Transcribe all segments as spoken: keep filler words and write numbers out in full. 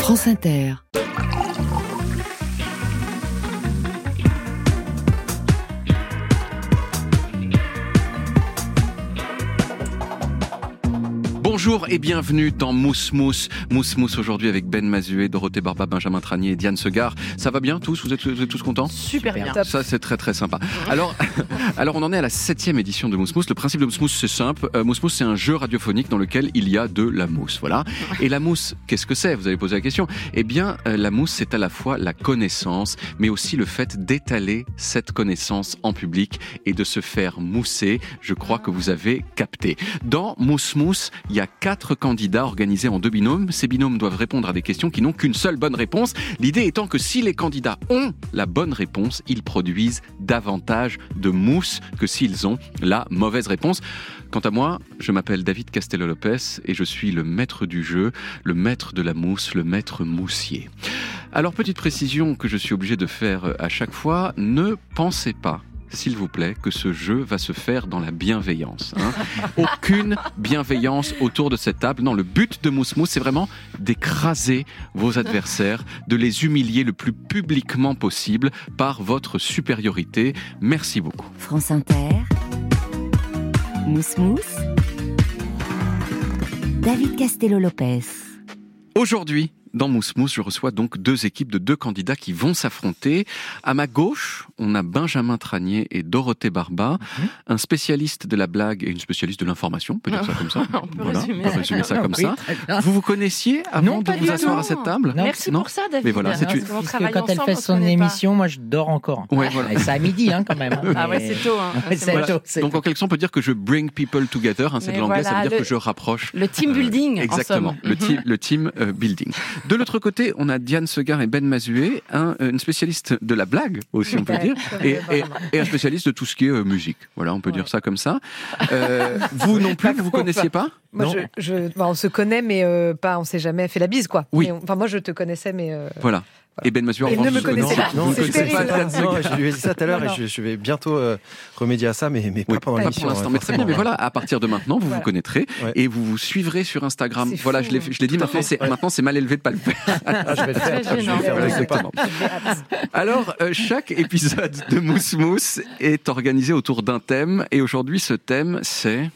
France Inter. Bonjour et bienvenue dans Mousse Mousse. Mousse Mousse aujourd'hui avec Ben Mazué, Dorothée Barba, Benjamin Tranier et Diane Segar. Ça va bien tous? Vous êtes, vous êtes tous contents? Super bien. Top. Ça c'est très très sympa. Alors, alors on en est à la septième édition de Mousse Mousse. Le principe de Mousse Mousse c'est simple. Euh, Mousse Mousse c'est un jeu radiophonique dans lequel il y a de la mousse. Voilà. Et la mousse, qu'est-ce que c'est? Vous avez posé la question. Eh bien, euh, la mousse c'est à la fois la connaissance, mais aussi le fait d'étaler cette connaissance en public et de se faire mousser. Je crois que vous avez capté. Dans Mousse Mousse, il y a quatre candidats organisés en deux binômes. Ces binômes doivent répondre à des questions qui n'ont qu'une seule bonne réponse. L'idée étant que si les candidats ont la bonne réponse, ils produisent davantage de mousse que s'ils ont la mauvaise réponse. Quant à moi, je m'appelle David Castello-Lopez et je suis le maître du jeu, le maître de la mousse, le maître moussier. Alors, petite précision que je suis obligé de faire à chaque fois, ne pensez pas, s'il vous plaît, que ce jeu va se faire dans la bienveillance. Hein. Aucune bienveillance autour de cette table. Non, le but de Mousse Mousse, c'est vraiment d'écraser vos adversaires, de les humilier le plus publiquement possible par votre supériorité. Merci beaucoup. France Inter. Mousse Mousse. David Castello-Lopez. Aujourd'hui, dans Mousse Mousse, je reçois donc deux équipes de deux candidats qui vont s'affronter. À ma gauche, on a Benjamin Tranier et Dorothée Barba, mmh. un spécialiste de la blague et une spécialiste de l'information, on peut dire ça comme ça. on peut voilà, résumer, on peut résumer ça comme oui, ça. Vous vous connaissiez avant non, de vous asseoir à cette table? Non. Merci non pour ça, David. Mais voilà, c'est une... Parce que quand elle fait son émission, moi je dors encore. Ouais, voilà. Et c'est à midi hein, quand même. Hein. Ah ouais, c'est tôt. Hein. Ouais, c'est voilà. tôt c'est donc en quelque sorte, on peut dire que je bring people together. Hein, c'est Mais de l'anglais, voilà, ça veut dire le... que je rapproche. Le team building, euh, Exactement, en somme. le, team, le team euh, building. De l'autre côté, on a Diane Segar et Ben Mazué, un, une spécialiste de la blague aussi, on peut dire, et, et, et un spécialiste de tout ce qui est euh, musique. Voilà, on peut ouais. dire ça comme ça. Euh, vous non plus, vous vous connaissiez pas? Moi, non. je, je, bah, on se connaît, mais euh, pas, on s'est jamais fait la bise, quoi. Oui. Mais on, enfin, moi, je te connaissais, mais. Euh... Voilà. Et Ben Mazué, en ne me connaissez pas. Non, c'est je sais pas. terrible. Non, je lui ai dit ça tout à l'heure et je, je vais bientôt euh, remédier à ça, mais, mais oui, pas pendant pas l'émission. pour l'instant, mais très bien. Mais voilà, à partir de maintenant, vous voilà. vous connaîtrez ouais. et vous vous suivrez sur Instagram. C'est voilà, fou, je l'ai, je l'ai dit. Maintenant, c'est, ouais. maintenant, c'est mal élevé de pas le faire. Ah, je vais le faire. Très Je vais le faire. Exactement. Alors, euh, chaque épisode de Mousse Mousse est organisé autour d'un thème, et aujourd'hui, ce thème, c'est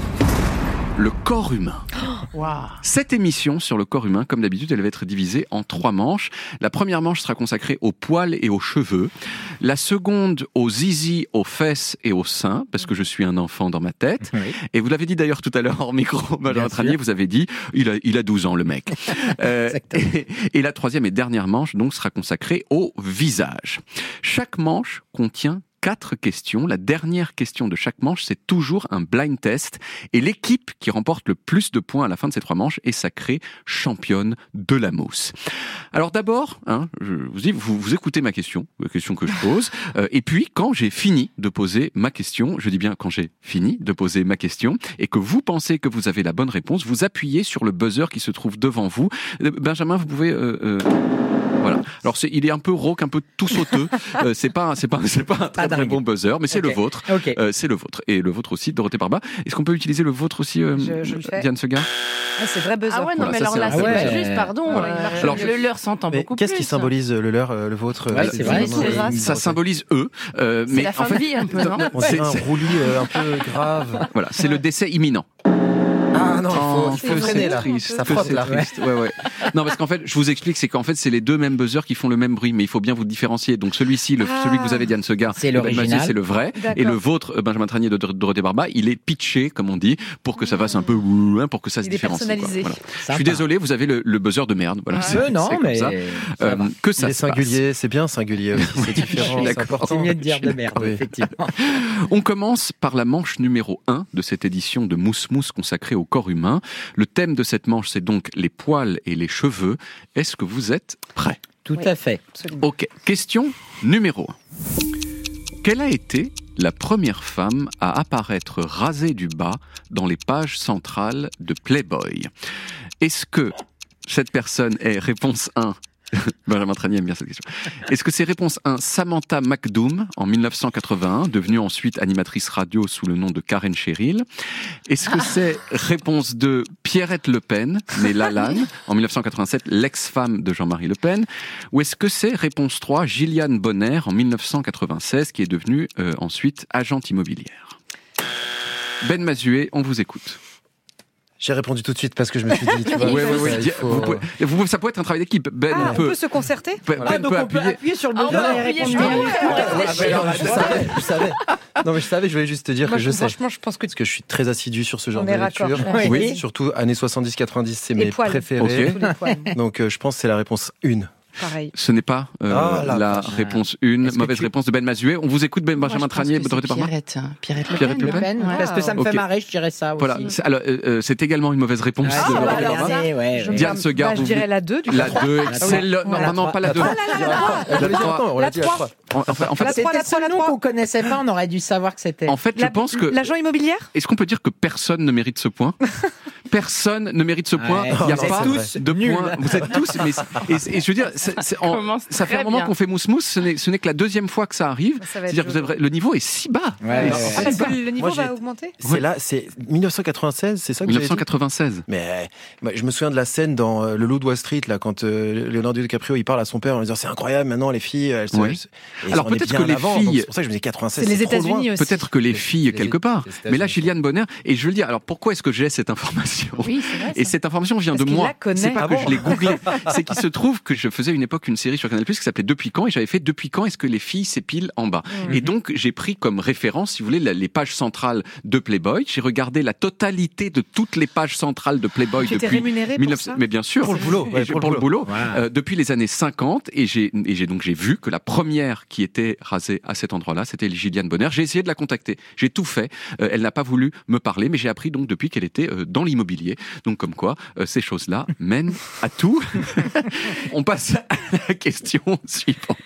le corps humain. Wow. Cette émission sur le corps humain, comme d'habitude, elle va être divisée en trois manches. La première manche sera consacrée aux poils et aux cheveux. La seconde aux zizi, aux fesses et aux seins, parce que je suis un enfant dans ma tête. Oui. Et vous l'avez dit d'ailleurs tout à l'heure hors micro, Benjamin Tranier, vous avez dit, il a, il a douze ans le mec. euh, et, et la troisième et dernière manche donc sera consacrée au visage. Chaque manche contient quatre questions. La dernière question de chaque manche, c'est toujours un blind test. Et l'équipe qui remporte le plus de points à la fin de ces trois manches est sacrée championne de la mousse. Alors d'abord, hein, je vous dis, vous, vous écoutez ma question, la question que je pose. Euh, et puis, quand j'ai fini de poser ma question, je dis bien quand j'ai fini de poser ma question, et que vous pensez que vous avez la bonne réponse, vous appuyez sur le buzzer qui se trouve devant vous. Euh, Benjamin, vous pouvez... Euh, euh, Voilà. Alors c'est, il est un peu rauque, un peu tout sauteux. euh, c'est pas, c'est pas, c'est pas un très, très bon buzzer, mais c'est okay. le vôtre. Okay. Euh, c'est le vôtre et le vôtre aussi, Dorothée Barba. Est-ce qu'on peut utiliser le vôtre aussi, euh, je, je le fais. Diane Segar? Ah, c'est vrai buzzer. Ah ouais, non, voilà, mais ça, alors c'est là, vrai. c'est Ah pas ouais. juste, pardon. Voilà. Il marche, Alors, le leur s'entend mais beaucoup qu'est-ce plus. qui symbolise le leur, le vôtre? Ouais, c'est vrai. C'est c'est... Ça symbolise eux. Euh, C'est mais la fin en fait, de vie un peu, non? On dirait un roulis euh, un peu grave. Voilà, c'est ouais. le décès imminent. Ah non, il faut, il faut que freiner c'est là. triste, Ça que frotte c'est là. triste. Ouais, ouais. Non, parce qu'en fait, je vous explique, c'est qu'en fait, c'est les deux mêmes buzzers qui font le même bruit, mais il faut bien vous différencier. Donc celui-ci, le, ah. celui que vous avez, Diane Segar, c'est l'original, c'est le vrai, D'accord. et le vôtre, Benjamin Tranier de Dorothée Barba, il est pitché, comme on dit, pour que ça fasse un peu, pour que ça se il est différencie. personnalisé. Voilà. Je suis désolé, vous avez le, le buzzer de merde. Voilà. Ah, C'est, non, c'est mais comme ça. ça Euh, que ça Il est se passe. singulier, c'est bien singulier aussi. C'est différent, c'est important. C'est mieux de dire de merde, Oui. effectivement. On commence par la manche numéro un de cette édition de Mousse Mousse consacrée au corps humain. Le thème de cette manche, c'est donc les poils et les cheveux. Est-ce que vous êtes prêts? Tout Oui. à fait. Absolument. Ok, question numéro un. Quelle a été la première femme à apparaître rasée du bas dans les pages centrales de Playboy? Est-ce que cette personne est, réponse un, Benjamin Tranier aime bien cette question. Est-ce que c'est réponse un, Samantha McDoom, en mille neuf cent quatre-vingt-un, devenue ensuite animatrice radio sous le nom de Karen Cheryl? Est-ce que c'est réponse deux, Pierrette Le Pen, née Lalanne, en mille neuf cent quatre-vingt-sept, l'ex-femme de Jean-Marie Le Pen? Ou est-ce que c'est réponse trois, Gilliane Bonner, en mille neuf cent quatre-vingt-seize, qui est devenue euh, ensuite agente immobilière? Ben Mazué, on vous écoute. J'ai répondu tout de suite parce que je me suis dit, tu vois, Oui, oui, oui. ça, il faut- Vous pouvez- vous- ça peut être un travail d'équipe. Ben Ah, on peut, peut se concerter. Ben Ah, donc peut on peut appuyer. appuyer sur le Ah, bouton on peut et appuyer répondre. sur le bouton. Ah, ben alors, je savais, je savais. Non, mais je savais, je voulais juste te dire Moi, que je sais. franchement, je pense que Parce que je suis très assidu sur ce genre On de est raccord. lecture. Oui. Oui. Surtout années soixante-dix quatre-vingt-dix, c'est Les mes poils. préférés. Ok. tous les poils, Donc euh, je pense que c'est la réponse une. pareil. Ce n'est pas euh, Ah, la la vache. réponse une. Est-ce que Mauvaise tu- réponse de Ben Mazué. On vous écoute, Ben Moi, Benjamin je pense Tranier, que Dorothée c'est Parma. Pierrette. Pierrette Le Pierrette Pen. Le Pen. Pen, Wow. parce que ça me Ok. fait marrer, je dirais ça aussi. Voilà. C'est- Alors, euh, euh, c'est également une mauvaise réponse Ah, de bah, Dorothée alors, Parma. c'est- ouais, Je ouais. Diane se garde, Bah, je vous dirais voulez- la deux, du coup. La deux, excellent. Non, La non, trois. pas la deux. Ah là là là là. Elle l'a dit trois. longtemps, on l'a La dit à trois. trois. En, en fait, en fait, La trois, C'était la le trois, seul la nom trois. qu'on connaissait pas, on aurait dû savoir que c'était. en fait, je La- pense que. L'agent immobilière. Est-ce qu'on peut dire que personne ne mérite ce point? Personne ne mérite ce point. Ouais. Il n'y a Non, pas c'est vrai. de Nuls. point. Vous êtes tous. Mais, et, et je veux dire, c'est- c'est en- Commence ça fait très un moment bien. qu'on fait mousse mousse. Ce n'est, ce n'est que la deuxième fois que ça arrive. Ça va être C'est-à-dire que vous joli. avez- le niveau est si bas. Ouais, Et ouais, c'est ouais. Ah, parce bas. que le niveau Moi, j'ai- va augmenter. C'est là, c'est dix-neuf cent quatre-vingt-seize, c'est ça que vous avez dit mille neuf cent quatre-vingt-seize. Mais bah, je me souviens de la scène dans euh, Le Loup de Wall Street, là, quand euh, Leonardo DiCaprio il parle à son père en lui disant c'est incroyable, maintenant les filles, elles se. Ouais. elles se- et Alors, on est peut-être bien que les avant, donc filles- C'est pour ça que je me dis quatre-vingt-seize. C'est les trop loin. États-Unis aussi. Peut-être que les filles, Les- quelque part. les États-Unis. Mais là, Gilliane Bonner, et je veux le dire, alors pourquoi est-ce que j'ai cette information? Oui, c'est vrai. Et ça. cette information vient Parce de qu'il moi. la connaît. C'est pas Ah que bon je l'ai googlé. C'est qu'il se trouve que je faisais une époque une série sur Canal+, qui s'appelait Depuis quand, et j'avais fait Depuis quand est-ce que les filles s'épilent en bas. Mhm. Et donc, j'ai pris comme référence, si vous voulez, la- les pages centrales de Playboy. J'ai regardé la totalité de toutes les pages centrales de Playboy Tu étais depuis rémunéré pour mille neuf cents. ça. Mais bien sûr. Pour le boulot, ouais, Et j'ai- pour pour, le le boulot. Voilà. Euh, depuis les années cinquante, et j'ai, et j'ai donc j'ai vu que la première qui était rasée à cet endroit-là, c'était Gilliane Bonner. J'ai essayé de la contacter. J'ai tout fait. Euh, elle n'a pas voulu me parler, mais j'ai appris donc depuis qu'elle était euh, dans l'immobilier. Donc comme quoi, euh, ces choses-là mènent à tout. On passe à la question suivante.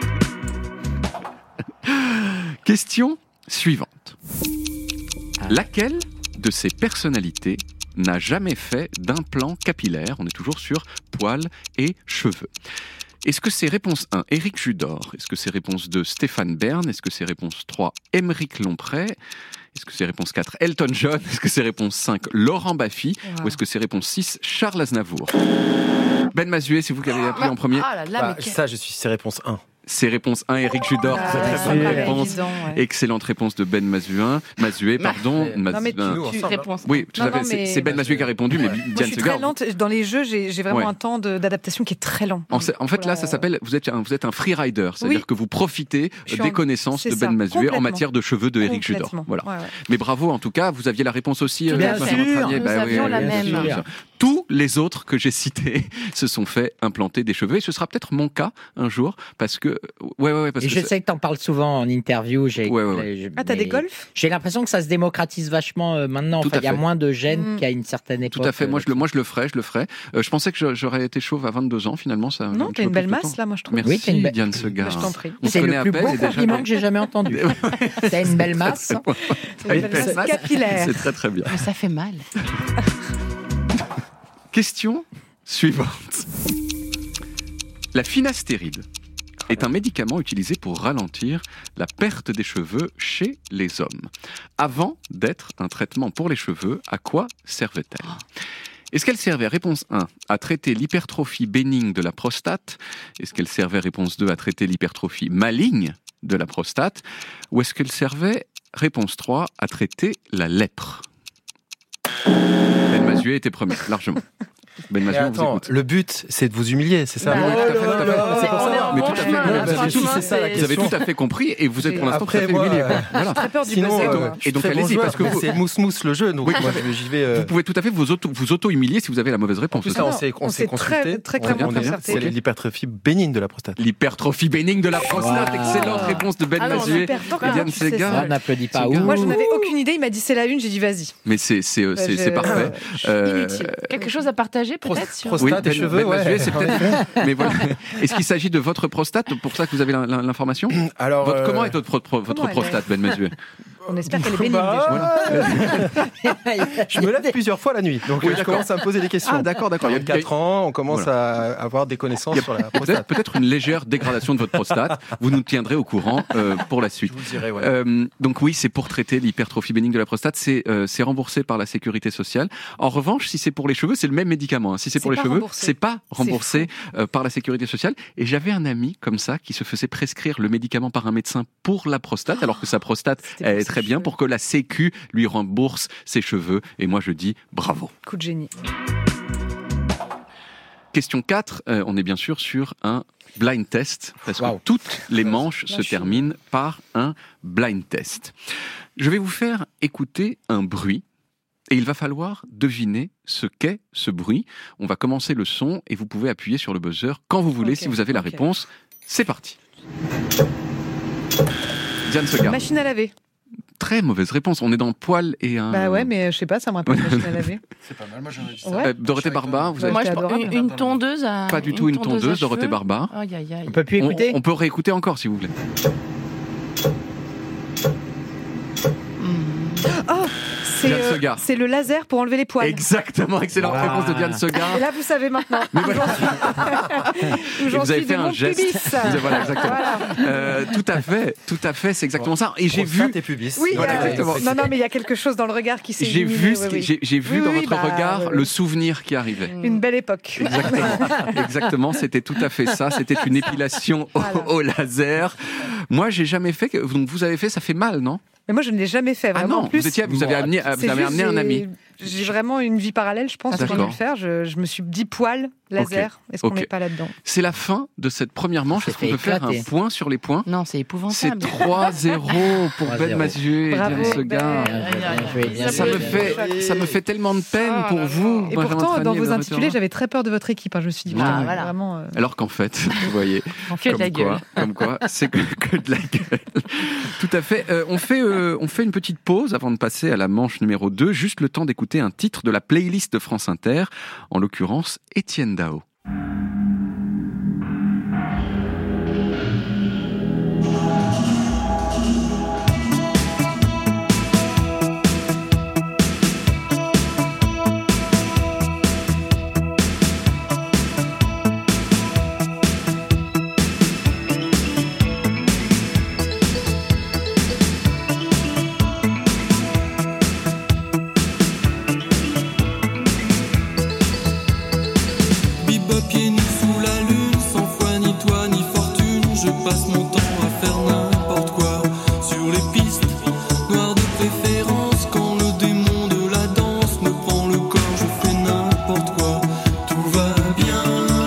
Question suivante. Laquelle de ces personnalités n'a jamais fait d'implant capillaire? On est toujours sur poils et cheveux. Est-ce que c'est réponse un, Éric Judor? Est-ce que c'est réponse deux, Stéphane Bern? Est-ce que c'est réponse trois, Émeric Lompré? Est-ce que c'est réponse quatre, Elton John? Est-ce que c'est réponse cinq, Laurent Baffy? Wow. Ou est-ce que c'est réponse six, Charles Aznavour? Ben Mazué, c'est vous qui avez appelé en premier. Ah là là, Bah, mais quel- ça, je suis, c'est réponse un. C'est réponse un, Éric Judor. Ah, Très, très ça bonne me paraît réponse. évident, ouais. Excellente réponse de Ben Mazuin. Mazué, pardon. Mais- Non, mais tu- Mazuin. Nous, tu- ensemble, réponse. Oui, tout Non, à fait. non, C'est- mais- C'est Ben Mazué qui a répondu, mais Moi, je Diane suis Segar. très lente. Dans les jeux, j'ai j'ai vraiment Ouais. un temps de- d'adaptation qui est très lent. En, en fait, là, ça Voilà. s'appelle, vous êtes un, vous êtes un free rider, c'est-à-dire Oui. que vous profitez Je suis des en- connaissances c'est de ça, Ben Mazué en complètement. matière de cheveux de Éric Judor. Complètement. Voilà. Ouais, ouais. Mais bravo, en tout cas, vous aviez la réponse aussi. Tout euh, à Benjamin fait. Tranier. Nous Bah oui, avions oui, la bien même. sûr, bien sûr. Tous les autres que j'ai cités se sont fait implanter des cheveux, et ce sera peut-être mon cas un jour, parce que, ouais, ouais, ouais, parce Et que je c'est- sais que t'en parles souvent en interview. J'ai, Ouais, ouais, ouais. je- Ah, t'as mais des golfs? J'ai l'impression que ça se démocratise vachement euh, maintenant. Tout Enfin, à il y a fait. moins de gènes Mm. qu'à une certaine époque. Tout à fait. Moi, euh, je le, moi, je le ferai, je le ferai. Euh, je pensais que je- j'aurais été chauve à vingt-deux ans, finalement. Ça, un Non, petit t'as peu une belle plus de masse temps. là, moi je trouve. Merci, Oui, t'as une belle- Diane Segar. Bah, je t'en prie. On se C'est connaît le à plus peine, beau et déjà- compliment que j'ai jamais entendu. T'as une belle masse. T'as une belle masse capillaire. C'est très très bien. Mais ça fait mal. Question suivante. La finastéride est un médicament utilisé pour ralentir la perte des cheveux chez les hommes. Avant d'être un traitement pour les cheveux, à quoi servait-elle? Est-ce qu'elle servait, réponse un, à traiter l'hypertrophie bénigne de la prostate? Est-ce qu'elle servait, réponse deux, à traiter l'hypertrophie maligne de la prostate? Ou est-ce qu'elle servait, réponse trois, à traiter la lèpre? Ben Mazué était premier, largement. Ben Mais Mazué, on vous attends, écoute. le but, c'est de vous humilier, c'est ça? Bah, Oui, tout à fait, Oh tout à là fait. là, c'est pour On est ça. en Mais bon tout à fait, chemin, mais là, vous avez franchement, tout- c'est ça, la c'est- Vous avez question. tout à fait compris, et vous êtes pour l'instant Après, tout à fait moi, humilié. euh, Voilà. Très peur du Sinon, buzzer. euh, toi. je suis Et donc, très bon allez-y, joueur, parce que mais vous- c'est mousse-mousse le jeu, donc Oui, moi, j'y vais. euh, Vous pouvez tout à fait vous auto, vous auto-humilier si vous avez la mauvaise En réponse. plus, aussi. ça, on Non, s'est, on on s'est s'est consulté. très- très On- clairement on est- concerté. C'est l'hypertrophie bénigne de la prostate. L'hypertrophie bénigne de la prostate. Wow. Excellente réponse de Ben Ah non, Mazué. super fort, et Diane comment tu sais Segar. ça On n'applaudit pas. C'est Ouh. bien. Moi, je n'avais aucune idée. Il m'a dit c'est la une. J'ai dit vas-y. Mais c'est, c'est, euh, c'est, Je- c'est parfait. je suis Euh, inutile. Quelque chose à partager peut-être sur... prostate. Oui, et Ben, cheveux, Ben ouais. Mazué, c'est peut-être. Mais voilà. Est-ce qu'il s'agit de votre prostate, pour ça que vous avez la- la- l'information? Alors, Votre- euh, Comment est votre, pro- votre Comment elle est prostate, Ben Mazué? On espère qu'elle est bénigne Bah, déjà. Je me lève plusieurs fois la nuit, donc Oui, euh, je d'accord. commence à me poser des questions. Ah, d'accord, d'accord. Il y a Il y a- quatre ans, on commence à avoir des connaissances sur la Peut-être, prostate. peut-être une légère dégradation de votre prostate. Vous nous tiendrez au courant euh, pour la Je suite. vous le dirai, ouais. Euh, donc oui, c'est pour traiter l'hypertrophie bénigne de la prostate. C'est euh, c'est remboursé par la sécurité sociale. En revanche, si c'est pour les cheveux, c'est le même médicament. hein. Si c'est pour C'est les pas cheveux, remboursé. c'est pas remboursé euh, par la sécurité sociale. Et j'avais un ami comme ça qui se faisait prescrire le médicament par un médecin pour la prostate, alors que sa prostate C'était elle pour est ses très bien, cheveux. pour que la Sécu lui rembourse ses cheveux. Et moi, je dis bravo. Coup de génie. Question quatre, euh, on est bien sûr sur un blind test, parce Wow. que toutes les manches Là, se je suis- terminent par un blind test. Je vais vous faire écouter un bruit, et il va falloir deviner ce qu'est ce bruit. On va commencer le son, et vous pouvez appuyer sur le buzzer quand vous voulez, Ok, si vous avez la ok. réponse. C'est parti. Diane Segarde. Machine à laver. Très mauvaise réponse, on est dans poil et un... Bah ouais, mais je sais pas, ça me rappelle une machine à laver. C'est pas mal, moi j'aurais dit ça. Ouais. Euh, Dorothée Barba, vous avez... Moi, je c'est pense adorable. une, une tondeuse à. Pas du tout une tondeuse, à Dorothée cheveux. Barba. Aïe, aïe, aïe. On peut plus On, écouter on peut réécouter encore si vous voulez. Oh, c'est Diane euh, Segarde. c'est le laser pour enlever les poils. Exactement, excellente Wow. réponse de Diane Segarde. Et là, vous savez maintenant. Mais Où voilà. j'en suis. Où Et j'en vous avez suis fait de un mon geste. pubis. Vous- voilà, exactement. Voilà. Euh, tout à fait, tout à fait, c'est exactement ça. Et j'ai vu, Prostate et pubis. Oui, Voilà, euh, exactement. non, non, mais il y a quelque chose dans le regard qui s'est j'ai illuminé, vu, oui, ce qui- oui. j'ai, j'ai vu Oui, dans oui, votre bah, regard oui, oui. le souvenir qui arrivait. Une belle époque. Exactement, exactement, c'était tout à fait ça. C'était une épilation au, Voilà. au laser. Moi, j'ai jamais fait. que- Donc, vous avez fait, ça fait mal, non? Mais moi, je ne l'ai jamais fait. Ah Vraiment, non, en plus, vous étiez, vous avez amené, vous c'est avez juste, amené un j'ai- ami. J'ai vraiment une vie parallèle, je pense, Ah, quand j'ai dû d'accord. le faire. Je, je me suis dit poil, laser. Est-ce qu'on Ok. n'est pas là-dedans? C'est la fin de cette première manche. C'est Est-ce qu'on fait peut faire éclater. un point sur les points? Non, c'est C'est épouvantable. trois zéro pour trois Ben zéro. Mazieu et Bravo, Diane Segarde. Ben. Bien joué, bien joué, bien Ça joué, me bien fait, joué. ça me fait tellement de peine Ah pour là vous. Et Benjamin pourtant, Tranier dans et vos Dorothée intitulés, Barba. j'avais très peur de votre équipe. hein. Je me suis dit, Ah, putain, voilà. vraiment. euh, Alors qu'en fait, vous voyez, Que de la comme quoi, gueule. comme quoi, c'est que, que de la gueule. Tout à fait. Euh, on fait, euh, on fait une petite pause avant de passer à la manche numéro deux. Juste le temps d'écouter un titre de la playlist de France Inter, en l'occurrence Étienne Dao. Bebop pieds nus sous la lune, sans foi ni toi ni fortune. Je passe mon temps à faire n'importe quoi sur les pistes noires de préférence. Quand le démon de la danse me prend le corps, je fais n'importe quoi. Tout va bien.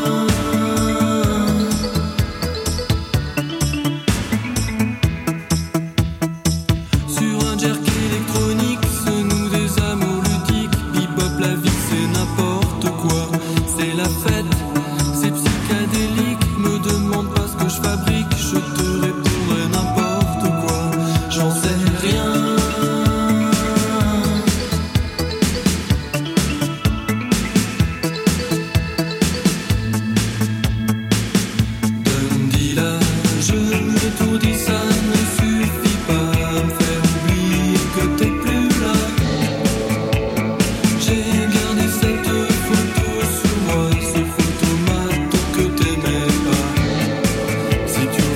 Sur un jerk électronique se nouent des amours ludiques. Bebop, la vie c'est n'importe quoi. C'est la fête, c'est psychédélique. Me demande pas ce que je fabrique, je te répondrai n'importe quoi. J'en sais rien. Dundee là, je m'étourdis, ça ne suffit pas à me faire oublier que t'es plus là. J'ai gardé cette photo sur moi, ce photomaton que t'aimais pas. Si tu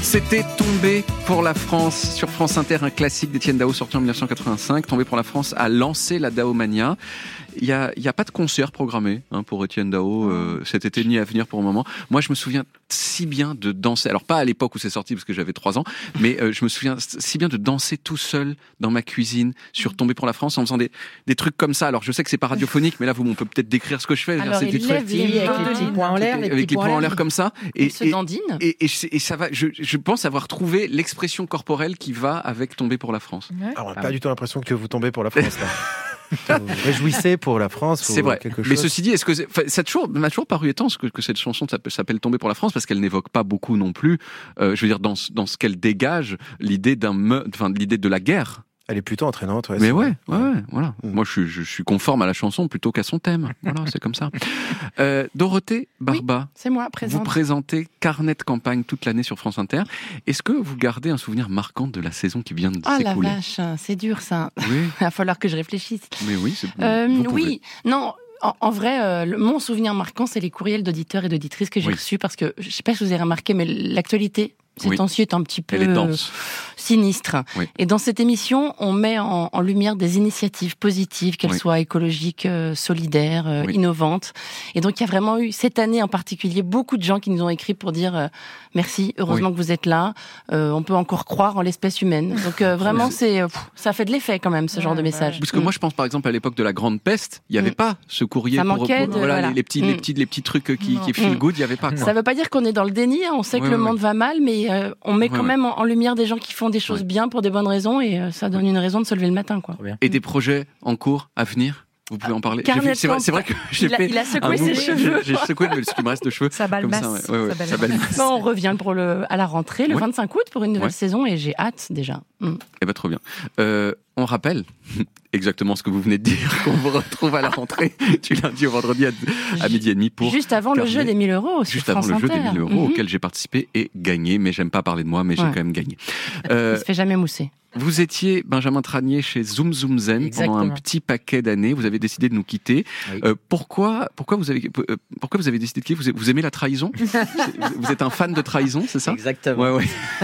C'était Tombé pour la France sur France Inter, un classique d'Étienne Dao sorti en dix-neuf cent quatre-vingt-cinq. Tombé pour la France a lancé la Daomania. Il y a, il y a pas de concert programmé hein, pour Étienne Dao euh, cet été ni à venir pour le moment. Moi, je me souviens si bien de danser. Alors pas à l'époque où c'est sorti parce que j'avais trois ans, mais euh, je me souviens si bien de danser tout seul dans ma cuisine sur Tombé pour la France en faisant des, des trucs comme ça. Alors je sais que c'est pas radiophonique, mais là vous, on peut peut-être décrire ce que je fais. Alors, c'est il des lève trucs les Avec les mains. petits points en l'air, les avec petits les points en l'air comme ça. Et, Et, se et, dandine. et, et, et ça va. Je, je pense avoir trouvé l'expression corporelle qui va avec Tombé pour la France. Alors, on n'a pas du tout l'impression que vous tombez pour la France, là. Vous vous réjouissez pour la France. C'est vrai. Quelque chose. Mais ceci dit, est-ce que c'est, enfin, ça a toujours, m'a toujours paru étrange que, que cette chanson s'appelle, s'appelle Tomber pour la France parce qu'elle n'évoque pas beaucoup non plus. Euh, je veux dire dans, dans ce qu'elle dégage, l'idée d'un, me, enfin l'idée de la guerre. Elle est plutôt entraînante. Ouais, Mais c'est ouais, ouais, vrai. ouais, voilà. Mm. Moi, je, suis- je suis conforme à la chanson plutôt qu'à son thème. Voilà, c'est comme ça. Euh, Dorothée Barba, C'est moi, vous présente. présentez Carnet de campagne toute l'année sur France Inter. Est-ce que vous gardez un souvenir marquant de la saison qui vient de Oh la s'écouler? vache, c'est dur ça. Oui, Il va falloir que je réfléchisse. mais oui, c'est, Euh, vous pouvez. oui, non. En, en vrai, euh, le- mon souvenir marquant, c'est les courriels d'auditeurs et d'auditrices que j'ai Oui. reçus parce que je sais pas si vous avez remarqué, mais l'actualité ces Oui. temps-ci est un petit peu Elle est euh, dense. sinistre. Oui. Et dans cette émission, on met en, en lumière des initiatives positives, qu'elles Oui. soient écologiques, euh, solidaires, euh, Oui. innovantes. Et donc, il y a vraiment eu, cette année en particulier, beaucoup de gens qui nous ont écrit pour dire euh, merci, heureusement Oui. que vous êtes là. Euh, on peut encore croire en l'espèce humaine. Donc, euh, vraiment, c'est, euh, pff, ça fait de l'effet quand même, ce genre de message. Parce que Mm. moi, je pense par exemple à l'époque de la Grande Peste, il n'y avait Mm. pas ce courrier Ça pour, manquait pour- de- voilà, voilà. les, les petits, Mm. les petits, les petits trucs qui, Non. qui feel Mm. good, il n'y avait pas. Quoi. Ça veut pas dire qu'on est dans le déni, hein. On sait Ouais, que le ouais, monde va mal, mais euh, on met Ouais, quand ouais. même en, en lumière des gens qui font des choses Ouais. bien pour des bonnes raisons et euh, ça donne une raison de se lever le matin, quoi. Et des projets en cours à venir. Vous pouvez en parler. Carnet J'ai vu- de c'est, vrai, c'est vrai que j'ai Il a- fait. il a secoué un ses mouvement- cheveux. J'ai, j'ai secoué mais ce qui me reste de cheveux. Ça Comme ça, balmasse. ouais, ouais, ouais, Ça ça balmasse. balmasse. Non, on revient pour le, à la rentrée, le Oui. vingt-cinq août, pour une nouvelle Ouais. saison et j'ai hâte déjà. Mm. Eh ben, trop bien. Euh, on rappelle exactement ce que vous venez de dire, qu'on vous retrouve à la rentrée du lundi au vendredi à, à midi et demi pour. Juste avant le Carnet. jeu des mille euros sur Juste avant France le jeu Inter. des mille euros Mhm. auquel j'ai participé et gagné, mais j'aime pas parler de moi, mais j'ai Ouais. quand même gagné. Il Euh, se fait jamais mousser. Vous étiez Benjamin Tranier chez Zoom Zoom Zen Exactement. pendant un petit paquet d'années. Vous avez décidé de nous quitter. Oui. Euh, pourquoi, pourquoi vous avez, euh, pourquoi vous avez décidé de quitter vous, vous aimez la trahison? C'est- Vous êtes un fan de trahison, c'est ça? Exactement. Ouais, ouais.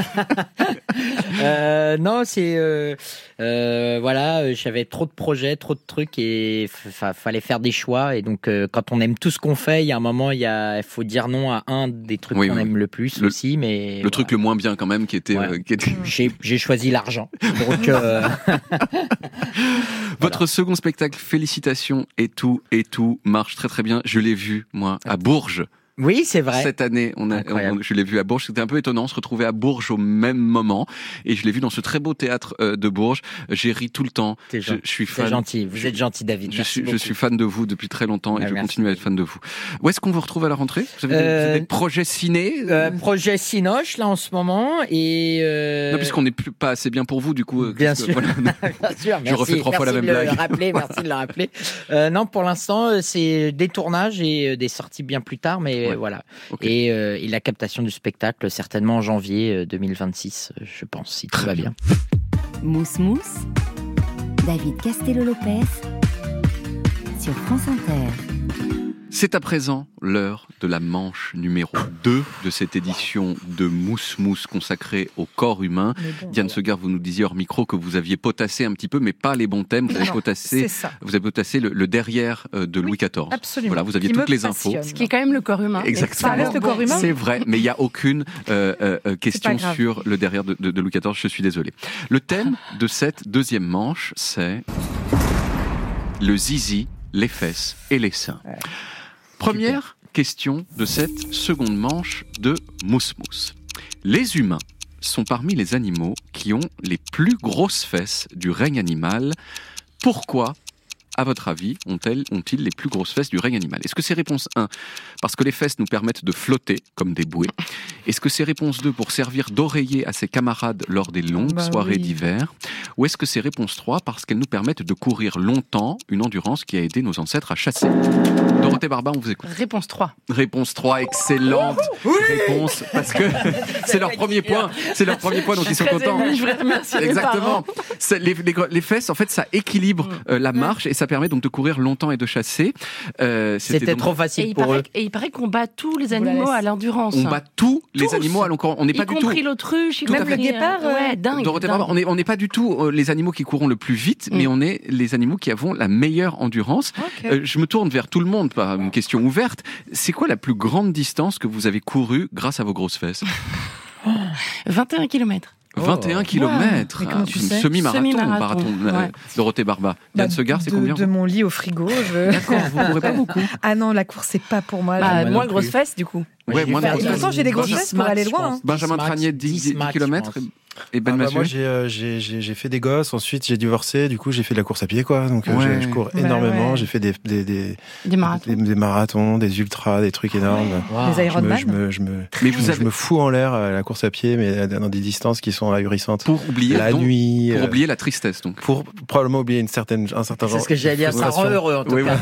Euh, non, c'est euh, euh, voilà, euh, j'avais trop de projets, trop de trucs et fa- fallait faire des choix. Et donc, euh, quand on aime tout ce qu'on fait, il y a un moment, il y a, il faut dire non à un des trucs Oui, qu'on oui. aime le plus Le- aussi. Mais Le voilà. truc le moins bien quand même, qui était, Ouais. euh, qui était... j'ai j'ai choisi l'argent. Donc, euh, Votre second spectacle, félicitations et tout et tout marche très très bien. Je l'ai vu moi à Bourges. oui, c'est vrai. Cette année, on a, Incroyable. on- je l'ai vu à Bourges. C'était un peu étonnant, on se retrouvait à Bourges au même moment. Et je l'ai vu dans ce très beau théâtre euh, de Bourges. J'ai ri tout le temps. T'es Je, gentil. je suis C'est fan. gentil. Vous je- êtes gentil, David. Je Merci suis, je beaucoup. suis fan de vous depuis très longtemps et Ah, je merci continue à être fan de vous. Où est-ce qu'on vous retrouve à la rentrée? Vous avez, des, Euh, vous avez des projets ciné? Euh, projet Cinoche là en ce moment et euh... Non, puisqu'on n'est plus pas assez bien pour vous, du coup. euh, Bien qu'est-ce que- sûr. voilà. Bien sûr, Je refais trois fois la merci même de blague. Le rappeler, merci de le rappeler. Euh, non, pour l'instant, euh, c'est des tournages et euh, des sorties bien plus tard, mais Ouais. euh, voilà. Ok. Et, euh, et la captation du spectacle, certainement en janvier euh, deux mille vingt-six, euh, je pense, si tout Très va bien. bien. Mousse Mousse, David Castello-Lopez sur France Inter. C'est à présent l'heure de la manche numéro deux de cette édition de Mousse Mousse consacrée au corps humain. Diane Segar, vous nous disiez hors micro que vous aviez potassé un petit peu, mais pas les bons thèmes. Vous avez Non, potassé, c'est ça. vous avez potassé le, le derrière euh, de Louis quatorze. Absolument. Voilà, vous aviez Qui toutes me les infos. passionne. Ce qui est quand même le corps humain. Exactement. Ça reste le corps humain. C'est vrai, mais il n'y a aucune euh, euh, euh, question grave. sur le derrière de, de, de Louis quatorze, je suis désolé. Le thème de cette deuxième manche, c'est le zizi, les fesses et les seins. Première question de cette seconde manche de Mousse Mousse. Les humains sont parmi les animaux qui ont les plus grosses fesses du règne animal. Pourquoi, à votre avis, ont-elles, ont-ils les plus grosses fesses du règne animal? Est-ce que c'est réponse un, parce que les fesses nous permettent de flotter comme des bouées? Est-ce que c'est réponse deux, pour servir d'oreiller à ses camarades lors des longues Bah soirées oui. d'hiver? Ou est-ce que c'est réponse trois, parce qu'elles nous permettent de courir longtemps, une endurance qui a aidé nos ancêtres à chasser? Dorothée Barba, on vous écoute. Réponse trois. Réponse trois, excellente réponse, parce que c'est leur premier point, c'est leur premier point, donc ils sont Très contents. ému, je voudrais remercier mes Exactement. parents. C'est- Les, les, les fesses, en fait, ça équilibre euh, la marche et ça ça permet donc de courir longtemps et de chasser. Euh, C'était donc- trop Et facile il, pour paraît, eux. et il paraît qu'on bat tous les Vous la animaux laisse. à l'endurance. On bat tous les Tous. animaux à l'encore. On n'est y pas du tout. compris l'autruche, y Tout à compris fait. Même le guépard, euh, Ouais, euh, dingue. Dorothée dingue. Barbara, on n'est on n'est pas du tout euh, les animaux qui courront le plus vite, Mm. mais on est les animaux qui avons la meilleure endurance. Ok. Euh, je me tourne vers tout le monde par une question ouverte. C'est quoi la plus grande distance que vous avez courue grâce à vos grosses fesses? vingt et un kilomètres. vingt et un kilomètres. Mais comment tu sais Semi-marathon. Semi-marathon, marathon, euh, ouais. Dorothée Barba. Bah, Diane Segar, c'est de- combien? De mon lit au frigo. Je... D'accord, vous courez pas beaucoup. Ah non, la course, c'est pas pour moi. Bah, moi non moins plus. grosses fesses, du coup. Moi, Ouais, j'ai moins fait de Et grosses pourtant, fesses. j'ai des grosses dix fesses pour aller max, je loin. pense. hein. Benjamin dix max, Tranier, dix dix max, je kilomètres. pense. Et Ben Ah bah, Mazuet. moi, j'ai, euh, j'ai, j'ai, j'ai fait des gosses, ensuite j'ai divorcé, du coup j'ai fait de la course à pied, quoi. Donc euh, Ouais. je, je cours Bah, énormément, ouais. j'ai fait des, des, des, Des marathons. des, des marathons, des ultras, des trucs énormes. Wow. Les Je me, Ironman. je, me, je, me, Mais vous je avez, me fous en l'air à la course à pied, mais dans des distances qui sont ahurissantes. pour oublier, La donc, nuit. pour euh, oublier la tristesse, donc. pour probablement oublier une certaine, un certain C'est genre ce que j'allais dire, ça rend frustration. heureux en tout Oui, cas.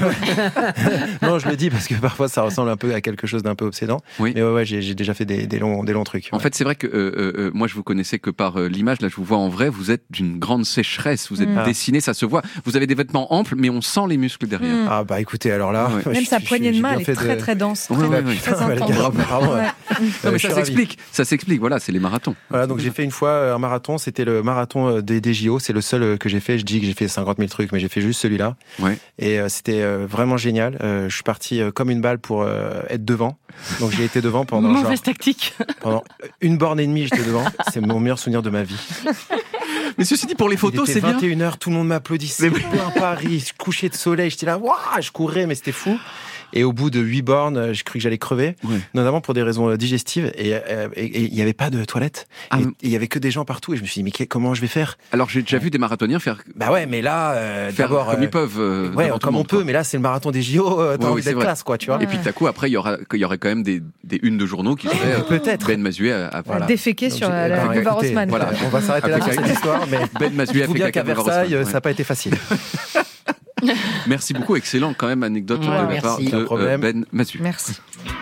Non, je le dis parce que parfois ça ressemble un peu à quelque chose d'un peu obsédant. Oui. Mais ouais, ouais, j'ai, j'ai déjà fait des, des longs, des longs trucs. En ouais. fait, c'est vrai que euh, euh, euh, moi, je vous connaissais que par euh, l'image. Là, je vous vois en vrai. Vous êtes d'une grande sécheresse. Vous êtes Mm. dessiné, ça se voit. Vous avez des vêtements amples, mais on sent les muscles derrière. Mm. Ah bah écoutez, alors là, Ouais. je Même suis- sa je poignée suis- de main, j'ai elle bien est fait très de- très dense. Ouais, très, ouais, ouais. très Putain, intense. bravo, pardon, ouais. Ouais. Non, mais Euh, je ça suis ravi. s'explique. Ça s'explique. Voilà, c'est les marathons. Voilà, donc j'ai fait une fois euh, un marathon, c'était le marathon euh, des, des J O, c'est le seul euh, que j'ai fait. Je dis que j'ai fait cinquante mille trucs, mais j'ai fait juste celui-là. Ouais. Et euh, c'était euh, vraiment génial. Euh, je suis parti euh, comme une balle pour euh, être devant. Donc j'ai été devant pendant, genre, Mauvaise tactique. pendant une borne et demie, j'étais devant. C'est mon meilleur souvenir de ma vie. Mais ceci dit, pour les photos, Il c'est était bien. vingt et une heures, tout le monde m'applaudissait. Mais- Plein Paris, couché de soleil, j'étais là, waouh, je courais, mais c'était fou. Et au bout de huit bornes, euh, j'ai cru que j'allais crever, Ouais. notamment pour des raisons euh, digestives. Et euh, et- et il n'y avait pas de toilette. Ah, et mais- et il y avait que des gens partout. Et je me suis dit, mais que- comment je vais faire? Alors, j'ai déjà vu des marathoniens faire, Bah ouais, mais là, euh, faire d'abord, comme euh, ils peuvent. euh, ouais, devant tout comme le on monde, peut. quoi. Mais là, c'est le marathon des J O. euh, T'as Ouais, envie oui, c'est d'être vrai. classe, quoi, tu vois. Et puis, tout à coup, après, il y aura, il y aurait quand même des, des unes de journaux qui seraient euh, Peut-être. Ben Mazuet à, à Voilà. Déféquer Donc, sur j'ai- la, la bah, boulevard écoutez, Haussmann. Voilà, quoi. on va s'arrêter là Avec sur un- cette histoire, mais Ben Mazuet je a vous fait bien caca qu'à boulevard Versailles, Haussmann, euh, ouais. ça n'a pas été facile. Merci beaucoup, excellent quand même anecdote Ouais, de la merci. part de Aucun euh, problème. Ben Mazuet. Merci.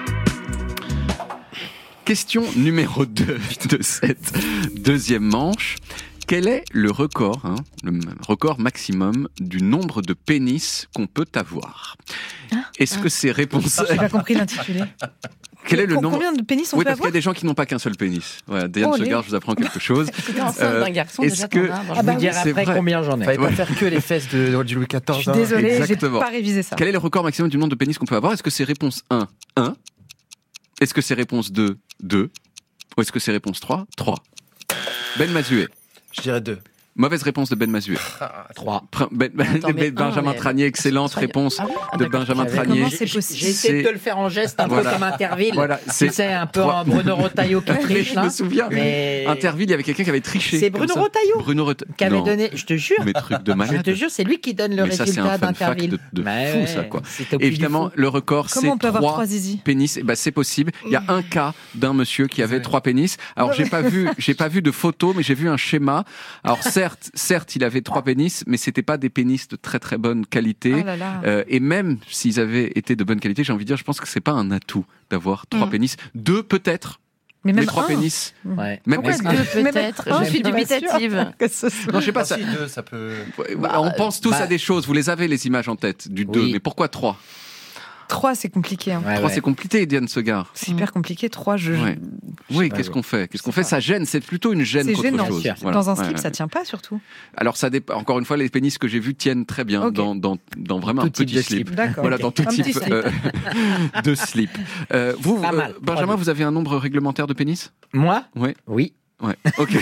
Question numéro deux de cette deuxième manche. Quel est le record, hein, le record maximum du nombre de pénis qu'on peut avoir? Est-ce que c'est réponse J'ai pas compris l'intitulé. Quel est le Com- nombre? Combien de pénis on Oui, peut parce qu'il y a avoir des gens qui n'ont pas qu'un seul pénis. Voilà, Diane Oh, les- Segar, je vous apprends quelque chose. C'était enceinte Euh, d'un garçon, est-ce déjà, que- t'en as un, Je bon. Ah bah vous oui, dirai c'est après vrai. combien j'en ai. Fallait Ouais. pas faire que les fesses de, du Louis Je quatorze. suis hein. désolée, j'ai Exactement. pas révisé ça. Quel est le record maximum du nombre de pénis qu'on peut avoir? Est-ce que c'est réponse un, un? Est-ce que c'est réponse deux, deux? Ou est-ce que c'est réponse trois, trois? Ben Mazuet. Je dirais deux. Mauvaise réponse de Ben Mazuet. trois. Pr- Ben- Attends, Ben- mais un, Benjamin mais- Tranier, excellente Soyez- réponse Ah oui, ah, de d'accord. Benjamin J'avais- Tranier. Comment J'ai- c'est J'ai possible essayé de C'est- te le faire en geste, un Voilà. peu comme Interville. Voilà, c'est- Tu sais, un peu Trois- en Bruno Retailleau qui Mais triche je là. me souviens. Mais Interville, il y avait quelqu'un qui avait triché. c'est comme Bruno ça. Retailleau Bruno Retailleau. qui avait Non, donné, je te jure, mais truc de je malade. te jure, c'est lui qui donne le Mais ça, c'est un résultat fun fact d'Interville. de, de Bah fou, ouais, ça, quoi. c'était au plus du Évidemment, fou. le record, c'est Comment on peut avoir trois trois zizi pénis. Eh ben, c'est possible. Il y a un cas d'un monsieur qui avait trois pénis. Alors, j'ai pas vu, j'ai pas vu de photo, mais j'ai vu un schéma. Alors, certes, certes, il avait trois pénis, mais c'était pas des pénis de très très bonne qualité. Oh là là. Euh, et même s'ils avaient été de bonne qualité, j'ai envie de dire, je pense que c'est pas un atout d'avoir trois Mm. pénis. Deux peut-être, Mais mais même trois un. pénis. Ouais. Même Pourquoi est-ce que- deux Même peut-être? un, Je suis suis pas sûre dubitative. que ce soit- Non, je sais pas. Ça... deux, ça peut. on pense tous bah- à des choses. Vous les avez les images en tête du deux, Oui. mais pourquoi trois? Trois, c'est compliqué. hein. Ouais, Trois, ouais. c'est compliqué, Diane Segar. C'est hyper compliqué. Trois, je. Ouais. Oui, pas, qu'est-ce ouais. qu'on fait Qu'est-ce qu'on fait pas. Ça gêne. C'est plutôt une gêne C'est qu'autre gênant. chose. Bien sûr. Voilà. Dans un Ouais, slip, ouais. ça tient pas surtout. Alors ça dépend. Encore une fois, les pénis que j'ai vus tiennent très bien Ok. dans, dans, dans vraiment Tout un type petit de slip. slip. D'accord. Voilà, ok. dans tout Un type petit slip. euh, de slip. Euh, vous, Pas euh, mal. Benjamin, Trois, vous avez un nombre réglementaire de pénis? Moi Ouais. Oui, Ouais. Ok.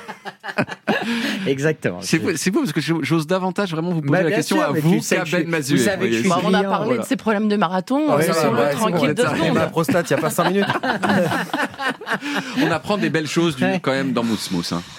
exactement. C'est vous, c'est vous parce que j'ose davantage vraiment vous poser Bah, la bien question sûr, à mais vous tu sais qu'à que je Ben suis- Mazuet. vous savez que je voyez. suis Bon, on a client, parlé voilà. de ses problèmes de marathon. Ouais, euh, ouais, Laissons-le ouais, tranquille c'est bon, deux on a secondes. ma prostate il y a pas cinq minutes. On apprend des belles choses du, quand même dans Mousse Mousse. Hein.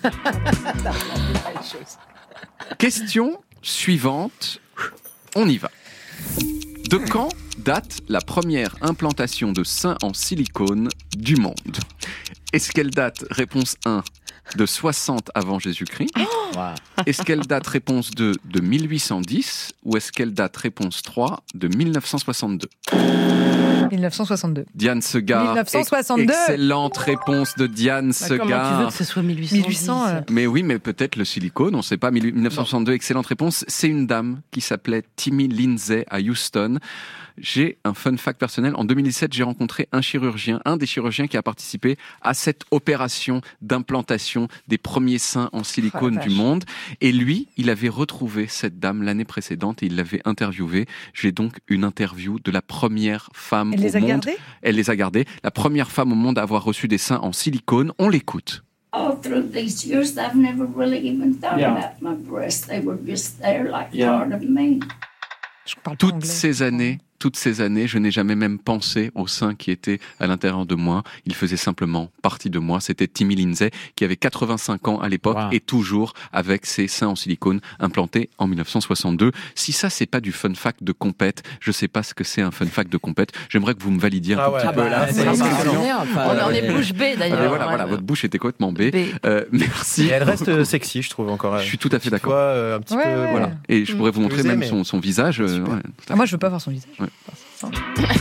Question suivante. On y va. De quand date la première implantation de seins en silicone du monde? Est-ce qu'elle date, réponse un, de soixante avant Jésus-Christ? Wow. Est-ce qu'elle date, réponse deux, de mille huit cent dix? Ou est-ce qu'elle date, réponse trois, de mille neuf cent soixante-deux? dix-neuf cent soixante-deux. Diane Segar. dix-neuf cent soixante-deux. Excellente réponse de Diane Bah, Segar. comment tu veux que ce soit mille huit cent dix? mille huit cents, euh. Mais oui, mais peut-être le silicone, on ne sait pas. dix-neuf cent soixante-deux, excellente réponse. C'est une dame qui s'appelait Timmy Lindsay à Houston. J'ai un fun fact personnel. En deux mille dix-sept, j'ai rencontré un chirurgien, un des chirurgiens qui a participé à cette opération d'implantation des premiers seins en silicone Oh, du monde. Et lui, il avait retrouvé cette dame l'année précédente et il l'avait interviewée. J'ai donc une interview de la première femme Elle au les a monde. gardés? Elle les a gardés. La première femme au monde à avoir reçu des seins en silicone. On l'écoute. All through these years, I've never really even thought Yeah. about my breasts. They were just there like Yeah. part of me. Je parle pas Toutes anglais. ces années, toutes ces années, je n'ai jamais même pensé au sein qui était à l'intérieur de moi. Il faisait simplement partie de moi. C'était Timmy Lindsay, qui avait quatre-vingt-cinq ans à l'époque Wow. et toujours avec ses seins en silicone implantés en dix-neuf cent soixante-deux. Si ça, c'est pas du fun fact de compète, je sais pas ce que c'est un fun fact de compète. J'aimerais que vous me validiez un Ah tout ouais. petit Ah peu bah, là. c'est C'est pas impressionnant. On en est bouche bée Ah, d'ailleurs. mais voilà, Ouais, voilà, ouais. votre bouche était complètement bée. B. Euh, merci. Et elle reste euh, sexy, je trouve encore. Je suis tout à fait d'accord. Toi, euh, un petit Ouais, peu, ouais. voilà. Et je pourrais vous montrer Osé, même mais- son, son visage. euh, Super. ouais, tout à Ah, moi, je veux pas voir son visage. Ouais. Enfin, c'est ça.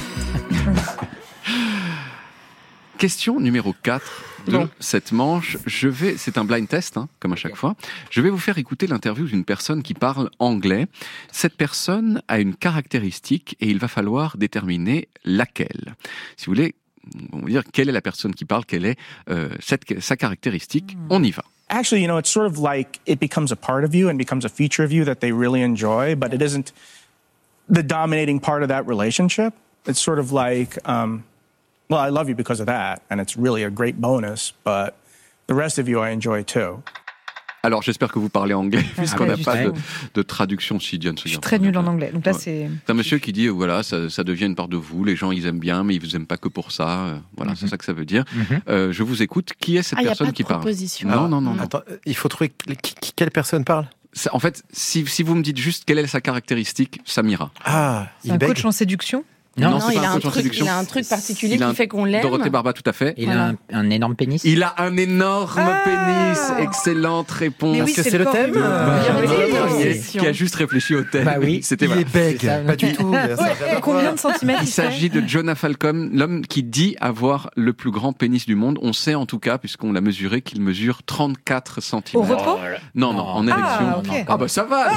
Question numéro quatre de Bon. cette manche. Je vais, c'est un blind test, hein, comme à chaque fois. Je vais vous faire écouter l'interview d'une personne qui parle anglais. Cette personne a une caractéristique et il va falloir déterminer laquelle. Si vous voulez, on va dire quelle est la personne qui parle, quelle est euh, cette, sa caractéristique. On y va. Actually, you know, it's sort of like it becomes a part of you and becomes a feature of you that they really enjoy, but it isn't the dominating part of that relationship. It's sort of like, um, well, I love you because of that, and it's really a great bonus, but the rest of you I enjoy too. Alors j'espère que vous parlez anglais, puisqu'on n'a du pas de, tout. de traduction si Diane. Je suis très nulle en anglais. Donc là, Ouais. c'est. C'est un monsieur qui dit, euh, voilà, ça, ça devient une part de vous, les gens ils aiment bien, mais ils vous aiment pas que pour ça. euh, Voilà, c'est ça que ça veut dire. Euh, je vous écoute. Qui est cette Ah, il n'y a personne pas de qui parle proposition. Non, non, non. non. Attends, euh, il faut trouver qui- qui- quelle personne parle. Ça- En fait, si, si vous me dites juste quelle est sa caractéristique, ça m'ira. Ah, C'est un coach en séduction. Non, Non, Non, c'est il pas a, un un coach en truc, séduction. il a un truc particulier Il a un- qui fait qu'on l'aime. Dorothée Barba, tout à fait. Il Voilà. a un, un énorme pénis. Il a un énorme Ah pénis. Excellente réponse. Mais oui, que c'est c'est le corps thème, humain. euh, Il y avait bah, des bah, questions. qui a juste réfléchi au thème. Bah oui. C'était Il voilà. est bègue, C'est ça. pas du tout. ça n'a rien à Et combien voir. de centimètres Il il fait s'agit de Jonah Falcon, l'homme qui dit avoir le plus grand pénis du monde. On sait en tout cas, puisqu'on l'a mesuré, qu'il mesure trente-quatre Au centimètres. repos Non, non, en Ah, érection. ok. Ah bah ça va.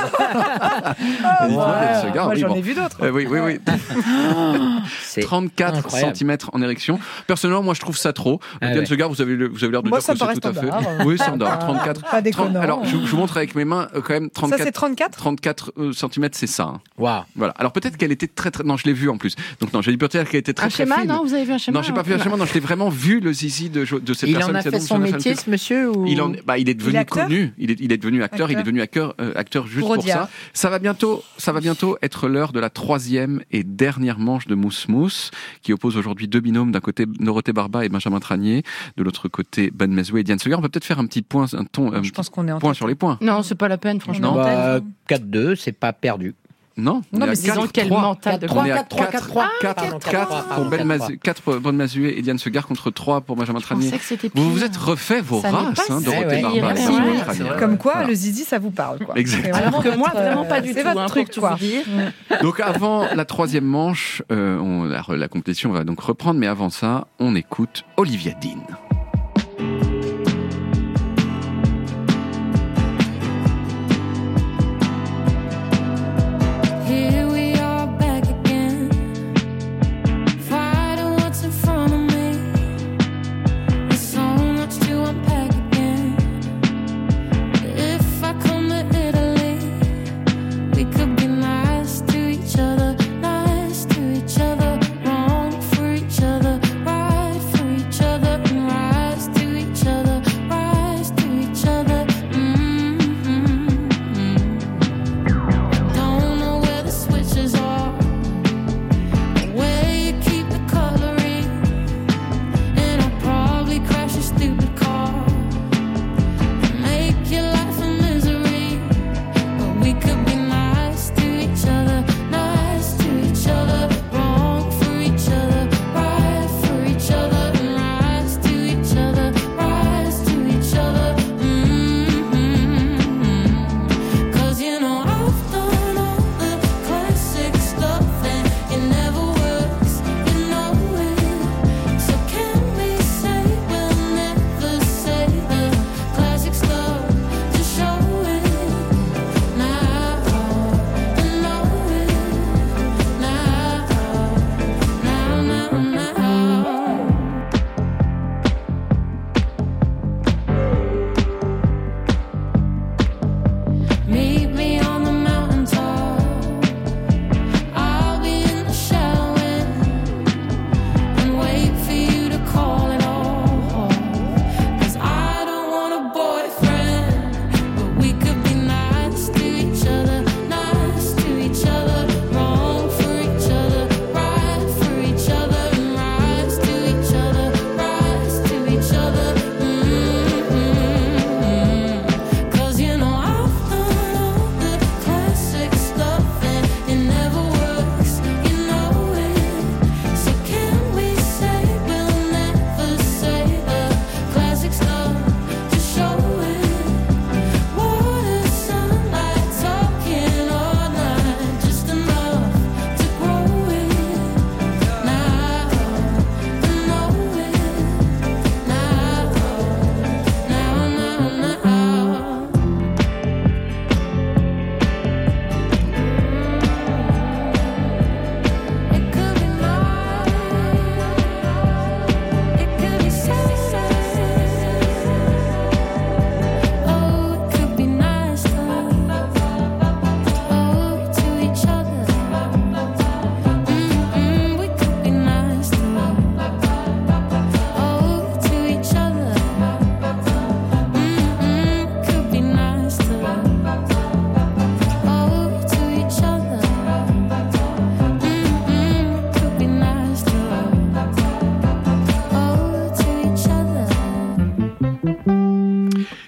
Ah, Dis-toi, ouais. ce gars, Moi, oui, j'en bon. ai vu d'autres. Euh, oui, oui, oui. C'est trente-quatre incroyable. centimètres en érection. Personnellement, moi, je trouve ça trop. Ah Diane ouais. Segar, vous avez, le- vous avez l'air de Moi, dire ça que me c'est paraît tout à fait. standard. Oui, standard. Ah, trente-quatre. pas déconnant. Alors, je, je vous montre avec mes mains, euh, quand même, Ça, c'est trente-quatre. trente-quatre trente-quatre euh, centimètres, c'est ça. hein. Waouh. Voilà. Alors peut-être qu'elle était très très. Non, je l'ai vu en plus. Donc non, j'ai dit peut-être qu'elle était très Un très schéma, fine. non Vous avez vu un schéma Non, j'ai pas vu un schéma. Non, je l'ai vraiment vu le zizi de, Jo- de cette Il personne. en a qui fait s'appelle son Jonah métier, Falcon. ce monsieur ou... Il, en, bah, il est devenu Il est acteur connu. Il est, il est devenu acteur. Il est Acteur. devenu acteur, euh, acteur juste Pour pour Audiard. ça. Ça va bientôt, ça va bientôt être l'heure de la troisième et dernière manche de Mousse Mousse, qui oppose aujourd'hui deux binômes. D'un côté, Dorothée Barba et Benjamin Tranier. De l'autre côté, Ben Mezoué et Diane Segar. On peut peut-être faire un petit point, un ton, un Je petit pense qu'on est en point tête. sur les points. Non, c'est pas la peine, franchement. Non. Bah, quatre deux, c'est pas perdu. Non, on Non, est mais à disons quatre, quel trois. mental de On est à quatre, trois, quatre, quatre, trois. quatre, Pardon, quatre quatre, pour pardon, Ben quatre, Mazu- quatre pour Ben Mazué et Diane Segar contre trois pour Benjamin Je Tranier. pensais que c'était Vous pire. vous êtes refait vos Ça n'est races, pas hein, si Dorothée ouais. Barba et Ouais, Benjamin ouais. Tranier. Comme quoi, Voilà. le zizi, ça vous parle, quoi. Exactement. C'est vraiment Alors que moi, votre, vraiment euh, pas du c'est tout, votre hein, truc, pour tout quoi. vous dire. Donc avant la troisième manche, euh, on- la, la compétition va donc reprendre, mais avant ça, on écoute Olivia Dean. Here we are back again, fighting what's in front of me. There's so much to unpack again. If I come to Italy, we could be nice to each other, nice to each other, wrong for each other, right for each other, and right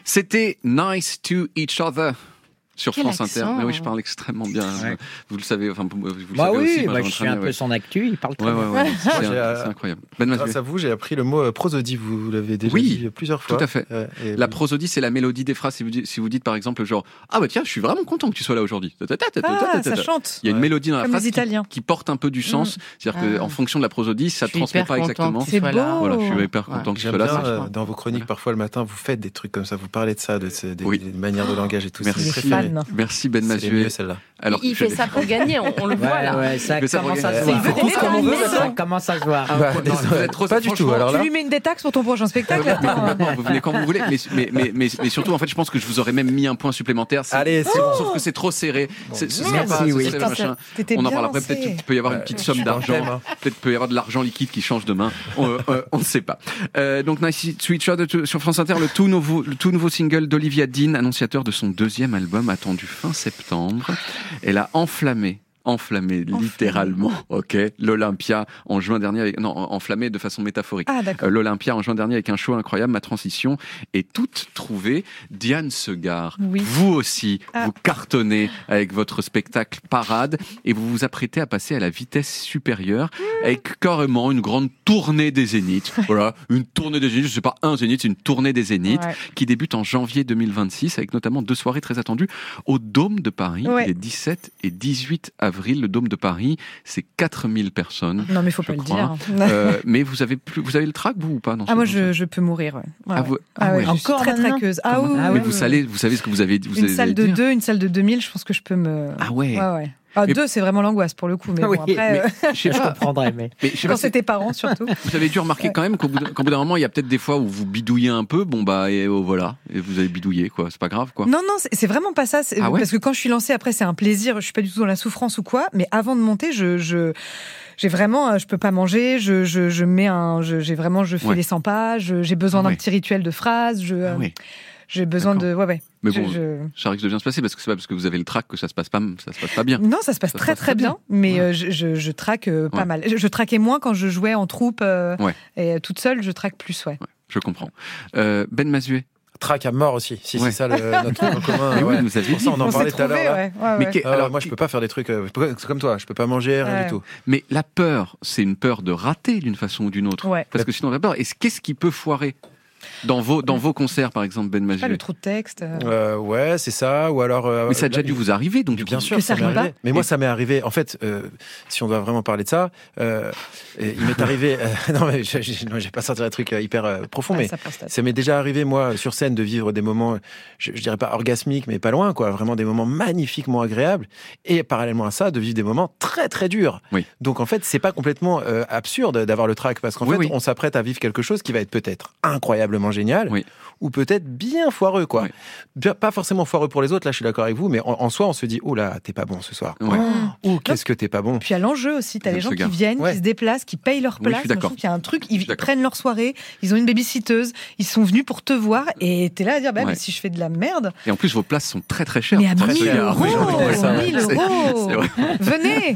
C'était Nice to Each Other sur Quel France accent. Inter. Mais oui, je parle extrêmement bien. Ouais. Vous le savez, enfin, vous le Bah savez oui, aussi. bah, Benjamin je suis un Tranier, peu ouais. son actu, il parle très Ouais, bien. ouais, ouais. C'est, J'ai, euh, c'est incroyable. Ben Mazué. Grâce à vous, j'ai appris le mot euh, prosodie. Vous l'avez déjà Oui, dit plusieurs fois. tout à fait. Euh, et La vous- prosodie, c'est la mélodie des phrases. Si vous dites, si vous dites par exemple, genre, ah bah tiens, je suis vraiment content que tu sois là aujourd'hui. Ah, ça chante. Il y a une Ouais. mélodie dans la Comme phrase les qui, Italiens. qui porte un peu du sens. C'est-à-dire Ah. qu'en fonction de la prosodie, ça Je ne suis transmet hyper pas contente exactement. qu'il C'est soit là. beau. Voilà, je suis hyper Ouais. content que tu J'aime sois là. bien, c'est- euh, franchement. dans vos chroniques, Voilà. parfois le matin, vous faites des trucs comme ça, vous parlez de ça, de, ces- des, Oui. des manières de langage et tout. Merci. C'est mes C'est préférés. fan. Merci Ben C'est les Mazué. mieux, celle-là. Alors, il fait j'allais- ça pour gagner, on, on le voit Ouais, là. ouais, ça Mais ça commence pour à se gagner. voir. Il veut comme on veut, Ça maintenant. commence à se voir. Ah, Bah, non, désolé. vous êtes trop- Pas du tout, franchement, alors Tu là. lui mets une détaxe pour ton prochain spectacle. Mais attends. complètement, vous venez quand vous voulez, mais, mais, mais, mais, mais surtout, en fait, je pense que je vous aurais même mis un point supplémentaire. C'est- Allez, c'est bon. Sauf que c'est trop serré. C'est, ce serait Merci, pas, ce oui. serait Putain, machin. t'étais On en bien parle après. lancé. Peut-être qu'il peut y avoir une petite somme je d'argent. t'aime, hein. Peut-être qu'il peut y avoir de l'argent liquide qui change demain. On, euh, on ne sait pas. Euh, donc, Nice to Each Other sur France Inter, le tout nouveau, le tout nouveau single d'Olivia Dean, annonciateur de son deuxième album attendu fin septembre. Elle a enflammé. Enflammé, littéralement, ok. L'Olympia en juin dernier, avec, non, enflammé de façon métaphorique. Ah, d'accord. Euh, L'Olympia en juin dernier avec un show incroyable. Ma transition est toute trouvée. Diane Segar, Oui. vous aussi, Ah. vous cartonnez avec votre spectacle Parade et vous vous apprêtez à passer à la vitesse supérieure avec carrément une grande tournée des Zéniths. Voilà, une tournée des Zéniths. Je sais pas un Zénith, c'est une tournée des Zéniths Ouais. qui débute en janvier deux mille vingt-six avec notamment deux soirées très attendues au Dôme de Paris Ouais. les dix-sept et dix-huit avril. Le Dôme de Paris, c'est quatre mille personnes. Non, mais faut je pas le crois. dire. Euh, mais vous avez plus, vous avez le trac, vous ou pas dans Ah, ce- moi, dans ce- je, je peux mourir. Ouais. Ouais, Ah, ouais. vous- Ah, ah ouais, ouais. je suis Encore très maintenant traqueuse. Ah, oui, Ah oui, Mais oui, vous oui. savez, vous savez ce que vous avez, vous Une avez salle de dire. deux, une salle de deux mille, je pense que je peux me. Ah ouais. Ouais, ouais. Ah, Mais- deux, c'est vraiment l'angoisse pour le coup. Mais Oui, bon, après, mais- euh, Je sais Je pas. comprendrais, mais. Mais je sais quand pas si- c'était parents surtout. vous avez dû remarquer quand même qu'au bout d'un qu'au bout d'un moment, il y a peut-être des fois où vous bidouillez un peu. Bon bah et oh, voilà, et vous avez bidouillé quoi. C'est pas grave quoi. Non, non, c'est c'est vraiment pas ça. c'est- Ah ouais parce que quand je suis lancée, après, c'est un plaisir. Je suis pas du tout dans la souffrance ou quoi. Mais avant de monter, je, je, j'ai vraiment, euh, je peux pas manger. Je, je, je mets un, je- j'ai vraiment, je fais Ouais. les cent pas. je- J'ai besoin Ah d'un ouais. petit rituel de phrases. Je, Ah euh, oui. j'ai besoin de, ouais, ouais. Mais Je- bon, je- ça risque de bien se passer parce que c'est pas parce que vous avez le trac que ça se passe pas, ça se passe pas bien. Non, ça se passe Ça se très passe très très bien, bien. mais Ouais. euh, je, je, je traque euh, pas Ouais. mal. Je, je traquais moins quand je jouais en troupe euh, Ouais. et euh, toute seule, je traque plus, ouais. Ouais, je comprends. Euh, Ben Mazué. Track à mort aussi. Si, Ouais. c'est ça le, notre truc en commun. Mais oui, ouais. vous aviez C'est pour ça, dit. on en On parlait s'est tout à l'heure. trouvé, là. ouais. ouais, Mais ouais. qu'est- Ah, alors, moi, je peux pas faire des trucs. euh, C'est comme toi, je peux pas manger, rien Ouais. du tout. Mais la peur, c'est une peur de rater d'une façon ou d'une autre. Ouais. Parce que sinon, on a peur. Et qu'est-ce qui peut foirer dans vos dans vos concerts, par exemple, Ben Pas Mazué? le trou de texte. euh. Euh, ouais, c'est ça. Ou alors. euh, Mais ça a déjà là, dû vous arriver, donc du Bien coup- sûr, Que ça ça m'est arrive arrivé. pas. Mais moi, Et- ça m'est arrivé. En fait, euh, si on doit vraiment parler de ça, euh, et il m'est arrivé. euh, non, mais je, je, non, je vais pas sortir un truc euh, hyper euh, profond, Ouais, mais ça passe, ça. ça m'est déjà arrivé, moi, sur scène, de vivre des moments, je, je dirais pas orgasmiques, mais pas loin, quoi. Vraiment des moments magnifiquement agréables. Et parallèlement à ça, de vivre des moments très, très durs. Oui. Donc, en fait, c'est pas complètement euh, absurde d'avoir le trac, parce qu'en Oui, fait, oui. on s'apprête à vivre quelque chose qui va être peut-être incroyablement génial, Oui. ou peut-être bien foireux, quoi. Oui. Bien- Pas forcément foireux pour les autres, là, je suis d'accord avec vous, mais en, en soi, on se dit, oh là, t'es pas bon ce soir. Ouais. Oh, qu'est-ce que t'es pas bon. Puis à l'enjeu aussi, t'as Je les gens se qui gare. viennent, Ouais. qui se déplacent, qui payent leur Oui, je place. suis Moi, d'accord. trouve qu'il y a un truc, suis ils d'accord. prennent leur soirée, ils ont une babysitteuse, ils sont venus pour te voir et t'es là à dire, bah, Ouais. mais si je fais de la merde, Et en plus, vos places sont très très chères. mais à Très mille chères. euros, Oui, j'ai entendu ça, ouais. mille C'est- euros, c'est vrai. venez.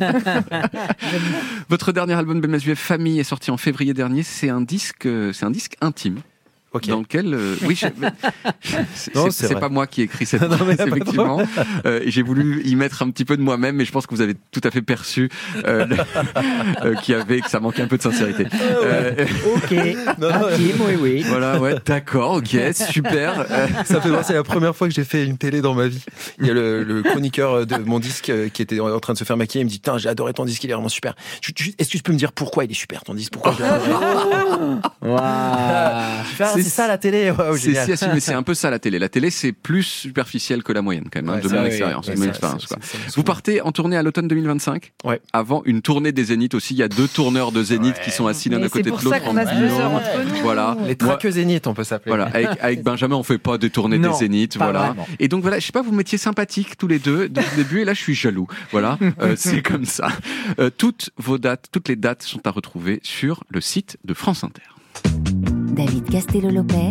Votre dernier album, Ben Mazué, Famille, est sorti en février dernier. C'est un disque, euh, c'est un disque intime. Ok. Dans lequel, euh, oui, je- mais- c'est Non, c'est- c'est c'est vrai. pas moi qui ai écrit cette Non, mais phrase, y a pas de effectivement. Euh, et j'ai voulu y mettre un petit peu de moi-même, mais je pense que vous avez tout à fait perçu euh, le- euh, qu'il y avait, que ça manquait un peu de sincérité. Euh, Ok. Non, non, Intime, oui, oui. voilà, ouais, d'accord, ok, super. Euh, Ça fait penser à la première fois que j'ai fait une télé dans ma vie. Il y a le, le chroniqueur de mon disque euh, qui était en train de se faire maquiller. Il me dit, putain, j'ai adoré ton disque, il est vraiment super. Tu- tu- Est-ce que tu peux me dire pourquoi il est super ton disque? Pourquoi je l'ai adoré? Waouh. Je fais, ah, c'est ça la télé. Waouh, c'est génial. si assumé, c'est un peu ça la télé. La télé, c'est plus superficiel que la moyenne, quand même, hein, Ouais, de ça, mon oui, expérience. ouais, de mon ça, expérience, c'est- quoi. c'est- c'est- Vous partez en tournée à l'automne deux mille vingt-cinq. Ouais. Avant une tournée des Zéniths aussi. Il y a deux tourneurs de Zénith qui sont assis l'un Mais à côté c'est de pour l'autre. ça qu'on en a ce buzzer binôme. entre nous. Voilà. Les Moi- traqueux zénith, on peut s'appeler. Voilà, avec, avec Benjamin, on fait pas des tournées Non, des Zéniths, pas voilà. vraiment. Et donc voilà, je sais pas, vous mettiez sympathiques tous les deux depuis le début, et là je suis jaloux. Voilà, euh, c'est comme ça. Euh, toutes vos dates, toutes les dates sont à retrouver sur le site de France Inter. David Castello-Lopez,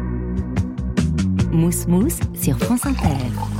Mousse Mousse sur France Inter.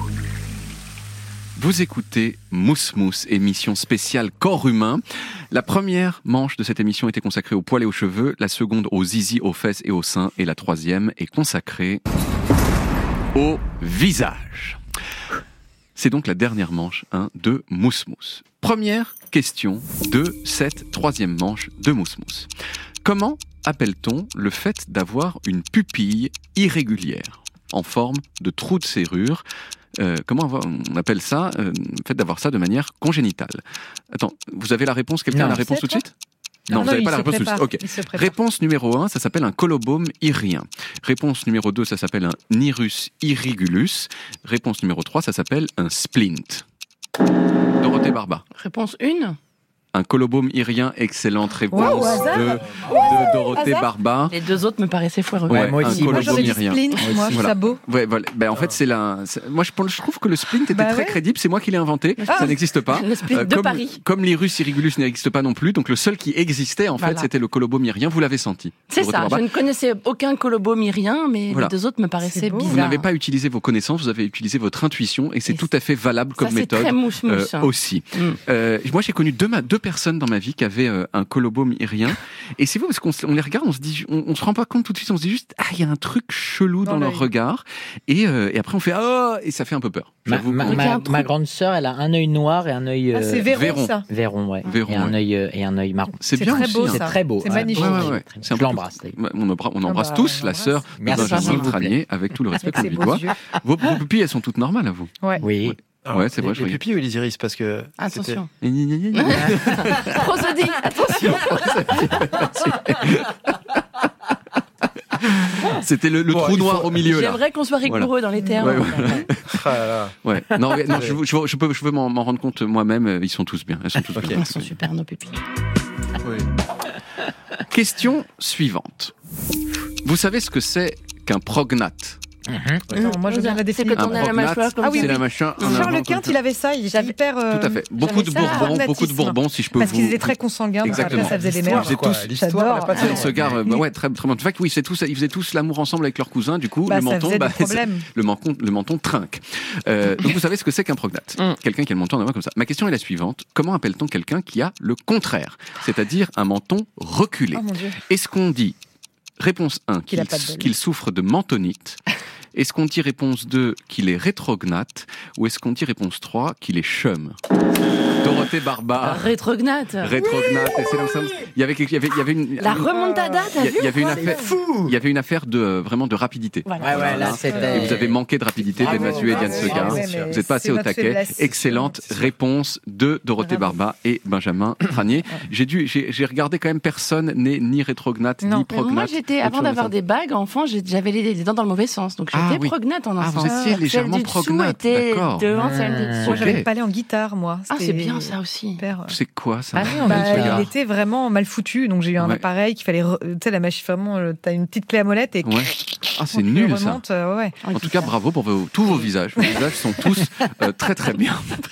Vous écoutez Mousse Mousse, émission spéciale corps humain. La première manche de cette émission était consacrée aux poils et aux cheveux, la seconde aux zizi, aux fesses et aux seins, et la troisième est consacrée au visage. C'est donc la dernière manche hein, de Mousse Mousse. Première question de cette troisième manche de Mousse Mousse. Comment appelle-t-on le fait d'avoir une pupille irrégulière en forme de trou de serrure? Euh, comment on appelle ça, euh, le fait d'avoir ça de manière congénitale? Attends, vous avez la réponse? Quelqu'un a la réponse tout de suite? Non, Non, vous non, n'avez il pas la se réponse tout de suite. prépare, Ok. il se prépare. Réponse numéro un, ça s'appelle un colobome irrien. Réponse numéro deux, ça s'appelle un nirus irrigulus. Réponse numéro trois, ça s'appelle un splint. Dorothée Barba. Réponse un. Un colobome irrien, excellente réponse Wow, au hasard. de, de Dorothée hasard. Barba. Les deux autres me paraissaient foireux. Ouais, moi un aussi, Moi, colobome j'aurais dit irrien. splint, moi, Voilà. sabot. Ouais, voilà. Ben, en fait, c'est la. c'est- Moi, je, pense- je trouve que le splint était Bah très ouais. crédible. C'est moi qui l'ai inventé. Ah. Ça n'existe pas. Le splint de comme, Paris. Comme l'irus irrigulus n'existe pas non plus, donc le seul qui existait, en fait, Voilà. c'était le colobome irrien. Vous l'avez senti. C'est Dorothée ça, Barba. je ne connaissais aucun colobome irrien, mais Voilà. les deux autres me paraissaient C'est beau. bizarres. Vous n'avez pas utilisé vos connaissances, vous avez utilisé votre intuition, et c'est Et tout à fait valable Ça, comme c'est méthode. très mousse-mousse. Euh, hein. aussi. Mm. Euh, moi, j'ai connu deux, ma- deux personnes dans ma vie qui avaient euh, un colobome irrien. Et c'est vous parce qu'on se- on les regarde, on se dit, on, on se rend pas compte tout de suite, on se dit juste, ah, il y a un truc chelou dans, Dans leur l'œil. regard. Et, euh, et après, on fait, ah, et ça fait un peu peur. Ma, J'avoue ma, qu'on- Il y a un ma, trou. ma grande sœur, elle a un œil noir et un œil Ah, euh, c'est Véron, Véron. ça. Véron, ouais. Véron, et un ouais. œil euh, et un œil marron. C'est C'est bien très aussi, beau, hein. C'est ça. très beau. C'est ouais. magnifique. Ouais, ouais, ouais. Très- C'est un Je peu- l'embrasse. d'ailleurs. Ouais, On, embrasse, on embrasse bah, tous on la embrasse. sœur de Merci, Benjamin s'il vous plaît. Tranier, avec tout le respect Avec qu'on ses lui beaux doit. yeux. Vos, vos pupilles, elles sont toutes normales à vous. Ouais. Oui. Alors, Ouais, c'est vrai, les, je les regarde. pupilles ou les iris? Parce que Attention. Gna, gna, gna, gna, gna. Prosodie, attention. C'était le, le Bon, trou il faut- noir au milieu, là. J'aimerais qu'on soit rigoureux Voilà. dans les termes. Ouais, ouais. Ah là là. Ouais. Non, mais- non, je, je, je peux, je peux m'en m'en rendre compte moi-même. euh, Ils sont tous bien. Elles sont toutes Ok. bien. Ils sont super, nos pupilles. Oui. Question suivante. Vous savez ce que c'est qu'un prognate? Attends, moi, je viens de la C'est définir. quand on a la prognate, mâchoire comme Ah oui, c'est ça. la machin. en Charles avant, Quint, comme il ça. avait ça, il était J'avais- hyper. euh, Tout à fait. Beaucoup de j'avais ça. Bourbons, beaucoup de Prognatisme. Bourbons, si je peux Parce vous. qu'ils étaient très consanguins, donc Exactement. après, ça faisait des L'histoire, merdes. Ils quoi. faisaient tous- L'histoire, J'adore. la patte Ils se gare, bah ouais, très, très bien. En fait, oui, c'est tous, ils faisaient tous l'amour ensemble avec leurs cousins. Du coup, Bah, le ça menton, faisait bah, des problèmes. c'est- le menton, le menton trinque. Euh, donc, vous savez ce que c'est qu'un prognate? Mm. Quelqu'un qui a le menton en avant comme ça. Ma question est la suivante. Comment appelle-t-on quelqu'un qui a le contraire? C'est-à-dire un menton reculé. Oh mon Dieu. Est-ce qu'on dit, réponse un, Qu'il a qu'il pas de belle. qu'il souffre de mentonite? Est-ce qu'on dit réponse deux, qu'il est rétrognate? Ou est-ce qu'on dit réponse trois, qu'il est chum? Dorothée Barba. Rétrognate. Rétrognate. Et c'est comme ça. Il y avait, quelque- il y avait, il y avait une. La remontada, il t'as y a- vu il y avait une quoi affaire. Il y avait une affaire de euh, vraiment de rapidité. Voilà. Ouais, ouais, là, Voilà. c'était. Et vous avez manqué de rapidité, Bravo, d'Emma Mathieu et Diane bravo, Segar. bravo, mais Vous n'êtes pas assez c'est au notre taquet. faiblesse. Excellente C'est sûr. réponse de Dorothée Bravo. Barba et Benjamin Tranier. J'ai dû, j'ai j'ai regardé quand même personne n'est ni rétrognate Non. ni Mais moi, prognate. j'étais, Autre avant chose d'avoir récente. des bagues, enfant, j'ai- j'avais les, les dents dans le mauvais sens. Donc Ah j'étais oui. prognate en Ah, enfant. vous étiez Celle légèrement du dessous prognate, était d'accord. devant celle du Ah. dessous. Moi, j'avais Ok. le palais en guitare, moi. Ah, c'est C'était bien ça aussi. hyper, euh, C'est quoi ça? Ah oui, on Bah, va Segar. il était vraiment mal foutu, donc j'ai eu un Ouais. appareil qu'il fallait, re- tu sais, la machine vraiment, euh, t'as une petite clé à molette et Ouais. Ah, c'est quand tu nul ça. remontes, euh, ouais. En tout cas, bravo pour vos- tous vos visages. Vos visages sont tous euh, très très bien.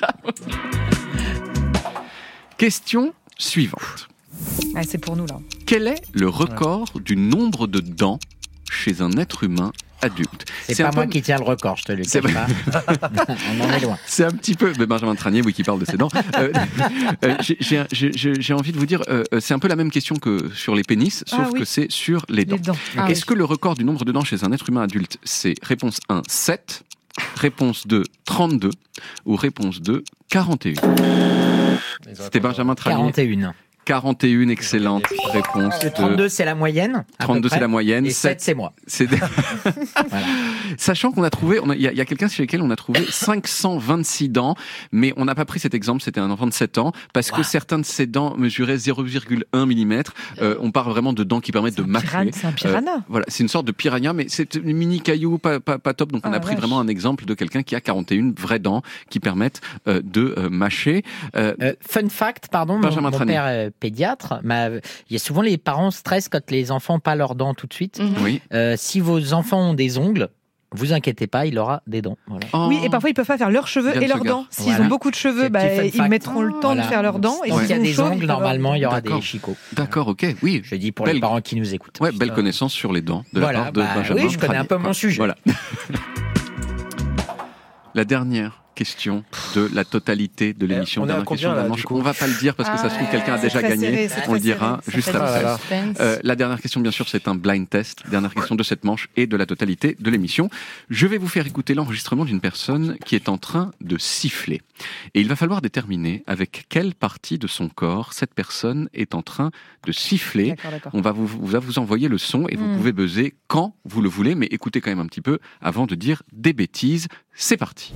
Question suivante. Ah, c'est pour nous là. Quel est le record du nombre de dents chez un être humain adulte? C'est un pas moi peu- qui tiens le record, je te le C'est cache pas. On en est loin. C'est un petit peu. Mais Benjamin Tranier, oui, qui parle de ses dents. Euh, euh, j'ai- j'ai j'ai- j'ai- j'ai envie de vous dire, euh, euh, c'est un peu la même question que sur les pénis, sauf Ah oui. que c'est sur les dents. Les dents. Ah Est-ce que le record du nombre de dents chez un être humain adulte, c'est réponse un, sept, réponse deux, trente-deux, ou réponse deux, quarante et un? C'était Benjamin Tranier. quarante et un. quarante et un, excellente réponse. Le trente-deux, c'est la moyenne. à peu trente-deux, près. c'est la moyenne. Et sept, sept, c'est moi. c'est Voilà. Sachant qu'on a trouvé, on a- il y a, il y a quelqu'un chez lequel on a trouvé cinq cent vingt-six dents, mais on n'a pas pris cet exemple, c'était un enfant de sept ans, parce que certains de ses dents mesuraient zéro virgule un millimètre. Euh, on parle vraiment de dents qui permettent de mâcher. Piran- C'est un piranha. Euh, voilà, c'est une sorte de piranha, mais c'est une mini caillou, pas, pas, pas top. Donc on Ah, a la pris vache. vraiment un exemple de quelqu'un qui a quarante et un vraies dents qui permettent euh, de euh, mâcher. Euh, Euh, fun fact, pardon, mon, Benjamin mon Tranier. père euh, pédiatre, m'a- il y a souvent les parents stressent quand les enfants n'ont pas leurs dents tout de suite. Mhm. oui. Euh, si vos enfants ont des ongles, vous inquiétez pas, il aura des dents. Voilà. Oh. Oui, et parfois ils peuvent pas faire leurs cheveux Diane et leurs Segar. dents. S'ils Voilà. ont beaucoup de cheveux, C'est bah, petit fun ils fact. mettront le temps Voilà. de faire leurs dents. Et Donc s'ils il y a ont des chaud, ongles, ils peuvent normalement, il y aura D'accord. des chicots. D'accord, ok, oui. Je dis pour Belle- les parents qui nous écoutent. Ouais, belle Euh, connaissance sur les dents de voilà, la part de bah Benjamin oui, je connais Tranier, un peu quoi. mon sujet. Voilà. La dernière question de la totalité de l'émission. on est à Dernière combien, question de la là, manche. du coup On va pas le dire parce que ça se trouve Ah, quelqu'un a c'est déjà très gagné. serré, c'est On le très dira serré. juste Ça fait après. du suspense. Euh, la dernière question, bien sûr, c'est un blind test. Dernière question de cette manche et de la totalité de l'émission. Je vais vous faire écouter l'enregistrement d'une personne qui est en train de siffler. Et il va falloir déterminer avec quelle partie de son corps cette personne est en train de siffler. D'accord, d'accord. On va vous, vous, va vous envoyer le son et vous Mm. pouvez buzzer quand vous le voulez, mais écoutez quand même un petit peu avant de dire des bêtises. C'est parti.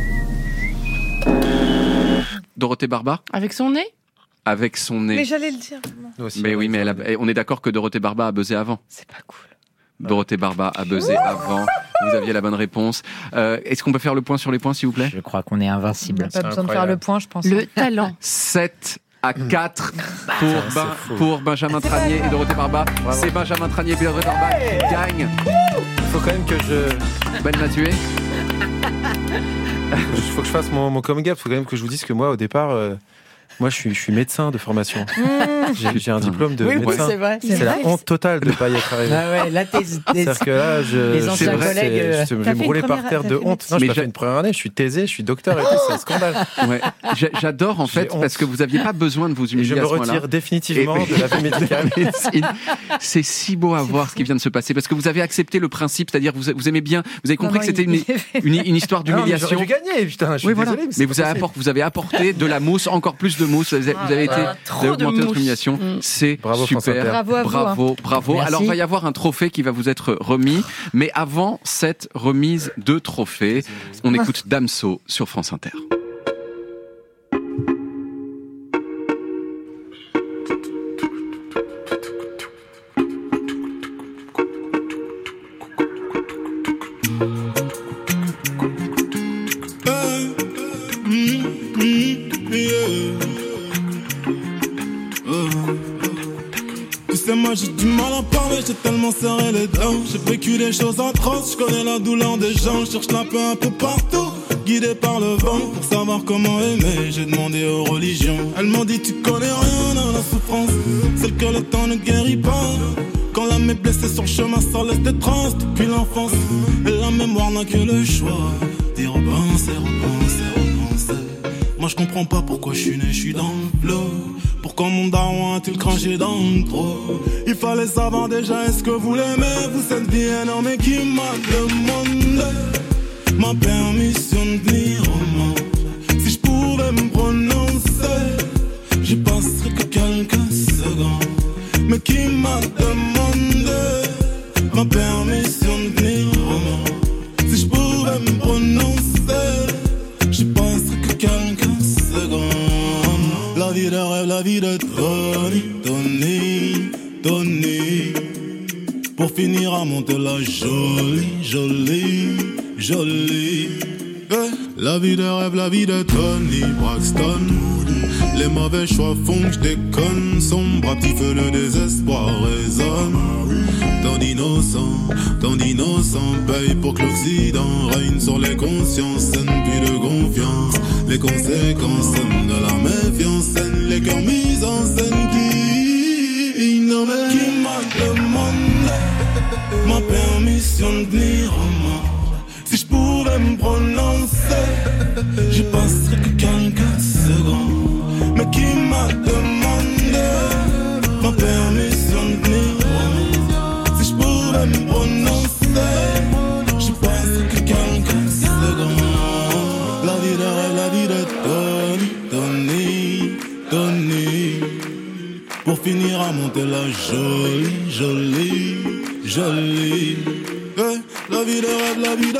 Dorothée Barba, Avec son nez? avec son nez. Mais j'allais le dire. Non, Nous aussi, Mais on oui, est- mais elle a- on est d'accord que Dorothée Barba a buzzé avant. c'est pas cool. Dorothée Barba a buzzé avant. Vous aviez la bonne réponse. Euh, Est-ce qu'on peut faire le point sur les points, s'il vous plaît? Je crois qu'on est On invincible. n'a pas C'est besoin de faire incroyable. le point, je pense. Le talent. sept à quatre pour, c'est Ben- fou. pour Benjamin Tranier et Dorothée Barba. C'est Benjamin Tranier et Dorothée Barba qui gagnent. Il faut quand même que je, Ben l'a tué. il faut que je fasse mon, mon coming up. Il faut quand même que je vous dise que moi, au départ, euh, moi, je suis, je suis médecin de formation. J'ai j'ai un diplôme de Oui, oui, médecin. c'est vrai. C'est la honte totale de ne pas y être arrivé. Ah ouais, là, t'es, t'es- C'est-à-dire que là, je, Les je- anciens c'est- collègues, euh, je, je vais T'as me fait rouler une par première- terre t'as de fait honte. Non, Mais j'ai pas j'a- fait une première année, je suis taisé, je suis docteur et tout, c'est un scandale. Ouais. J'a- J'adore en fait J'ai honte. parce que vous n'aviez pas besoin de vous Et je humilier me à ce point-là. retire définitivement Et- de la vie médicale. médecine. C'est si beau à voir ce qui vient de se passer parce que vous avez accepté le principe, c'est-à-dire vous, vous aimez bien, vous avez compris Non, que non, c'était il- une, une, une histoire Non, mais d'humiliation. j'aurais dû gagner, putain, je suis Oui, voilà. désolé. Mais, c'est vous, pas avez possible. apport- vous avez apporté de la mousse, encore plus de mousse. Vous avez, vous avez Ah, été, là, vous avez trop de augmenté votre mousse. humiliation. Mm. C'est Bravo, France super. Inter. Bravo à vous, bravo, bravo. Merci. Alors, il va y avoir un trophée qui va vous être remis. Mais avant cette remise de trophée, on écoute Damso sur France Inter. Tu sais, moi j'ai du mal à parler, j'ai tellement serré les dents. J'ai vécu des choses atroces, je connais la douleur des gens. Je cherche la paix un peu partout, guidé par le vent. Pour savoir comment aimer, j'ai demandé aux religions. Elles m'ont dit, tu connais rien à la souffrance, celle que le temps ne guérit pas. Quand l'âme est blessée sur le chemin, ça laisse des traces depuis l'enfance. Et la mémoire n'a que le choix d'y repenser, repenser, repenser. Moi je comprends pas pourquoi je suis né, je suis dans le flot. Pourquoi mon daron a-t-il craché dans le trop? Il fallait savoir déjà, est-ce que vous l'aimez? Vous cette vie énorme et qui m'a demandé ma permission de venir au monde. Si je pouvais me prononcer, j'y passerais que quelques secondes. Mais qui m'a demandé ma permission de venir au monde? Si je pouvais me prononcer, j'y passerais que quelques secondes. La vie de rêve, la vie de Tony, Tony, Tony. Pour finir à monter la jolie, jolie, jolie. Eh, la vie de rêve, la vie de Tony Braxton. Les mauvais choix font que je déconne. Sombre petit feu, le désespoir résonne. Tant d'innocents, tant d'innocents payent pour que l'Occident règne sur les consciences saines, puis de confiance. Les conséquences saines de la méfiance saine, les cœurs mis en scène qui non mais qui m'a demandé ma permission de venir au monde. Si je pouvais me prononcer, j'y passerais que quelques secondes. Mais qui m'a demandé ma permission de venir au monde? Si je pouvais me prononcer, j'y passerais que quelques secondes. La vie de rêve, la vie de Tony, Tony, Tony. Pour finir à monter la jolie, jolie, jolie. Eh, la vie de rêve, la vie de...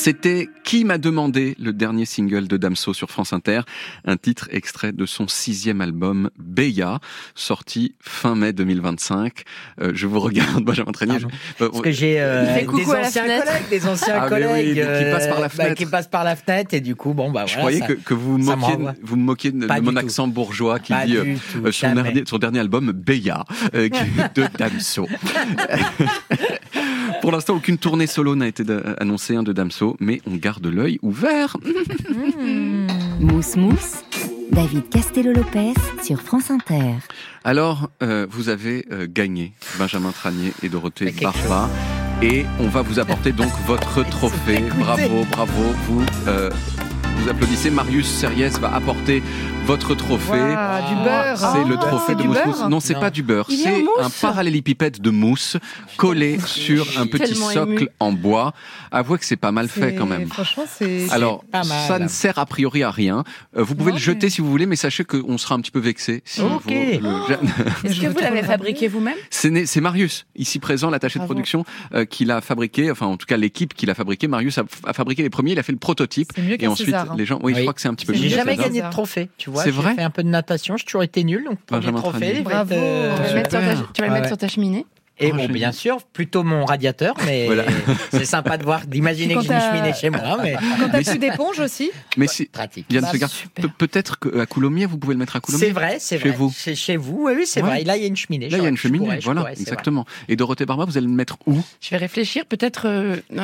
C'était Qui m'a demandé, le dernier single de Damso sur France Inter, un titre extrait de son sixième album Beya, sorti fin mai deux mille vingt-cinq. Euh, je vous regarde, Benjamin Tranier. Je... Parce que j'ai euh, Il fait coucou des à la anciens fenêtre. collègues, des anciens Ah, mais oui, collègues qui passent par la euh, fenêtre. bah, qui passent par la fenêtre, et du coup, bon bah Je voilà. croyais ça- que, que vous ça me moquiez, renvoie. vous me moquiez de, Pas de mon du tout. accent bourgeois qui Pas dit du euh, tout, euh, son, jamais. dernier, son dernier album Beya, euh, qui est de Damso. Pour l'instant, aucune tournée solo n'a été da- annoncée hein, de Damso, mais on garde l'œil ouvert. Mousse Mousse, David Castello-Lopez sur France Inter. Alors, euh, vous avez euh, gagné Benjamin Tranier et Dorothée C'est quelque Barba. Et on va vous apporter donc votre trophée. écouté. Bravo, bravo. Vous, euh, vous applaudissez. Marius Series va apporter votre trophée. Waouh, du beurre. C'est le Ah, trophée c'est de du Mousse beurre Mousse. Non, c'est Non. pas du beurre. Il est en C'est un mousse. parallélépipède de mousse collé sur un petit tellement socle ému. en bois. Avouez que c'est pas mal fait C'est- quand même. Franchement, c'est. Alors, pas mal. ça ne sert a priori à rien. Euh, vous pouvez Non, le jeter mais- si vous voulez, mais sachez qu'on sera un petit peu vexé. Si Ok. vous le- Est-ce Je que veux vous trop l'avez le fabriqué vous-même? C'est né- c'est Marius, ici présent, l'attaché de Bravo. production, euh, qui l'a fabriqué, enfin en tout cas l'équipe qui l'a fabriqué. Marius a, a fabriqué les premiers, il a fait le prototype. C'est mieux Et qu'un ensuite, César, hein. les gens. Oui, je Oui. crois que c'est un petit peu C'est mieux J'ai mieux que jamais César. gagné de trophée, tu vois. C'est J'ai vrai fait un peu de natation, j'ai toujours été nul, donc premier Benjamin trophée. Tranier. il va Bravo. être, euh, Tu vas le mettre sur ta- super. tu vas le Ouais. mettre sur ta cheminée? Et Oh, bon, génial. bien sûr, plutôt mon radiateur, mais Voilà. c'est sympa de voir, d'imaginer Quand que j'ai une t'as- cheminée chez moi, mais Quand t'as plus d'éponge aussi. Mais si, pratique. Yann Bah, Segar, super. pe- peut-être qu'à Coulommiers, vous pouvez le mettre à Coulommiers. C'est vrai, c'est Chez vrai. vous. C'est chez vous, oui, oui, c'est Ouais. vrai. Là, il y a une cheminée. Là, il y a une Je cheminée, pourrais, je voilà, pourrais, c'est vrai. exactement. Et Dorothée Barba, vous allez le mettre où? Je vais réfléchir, peut-être. euh, non.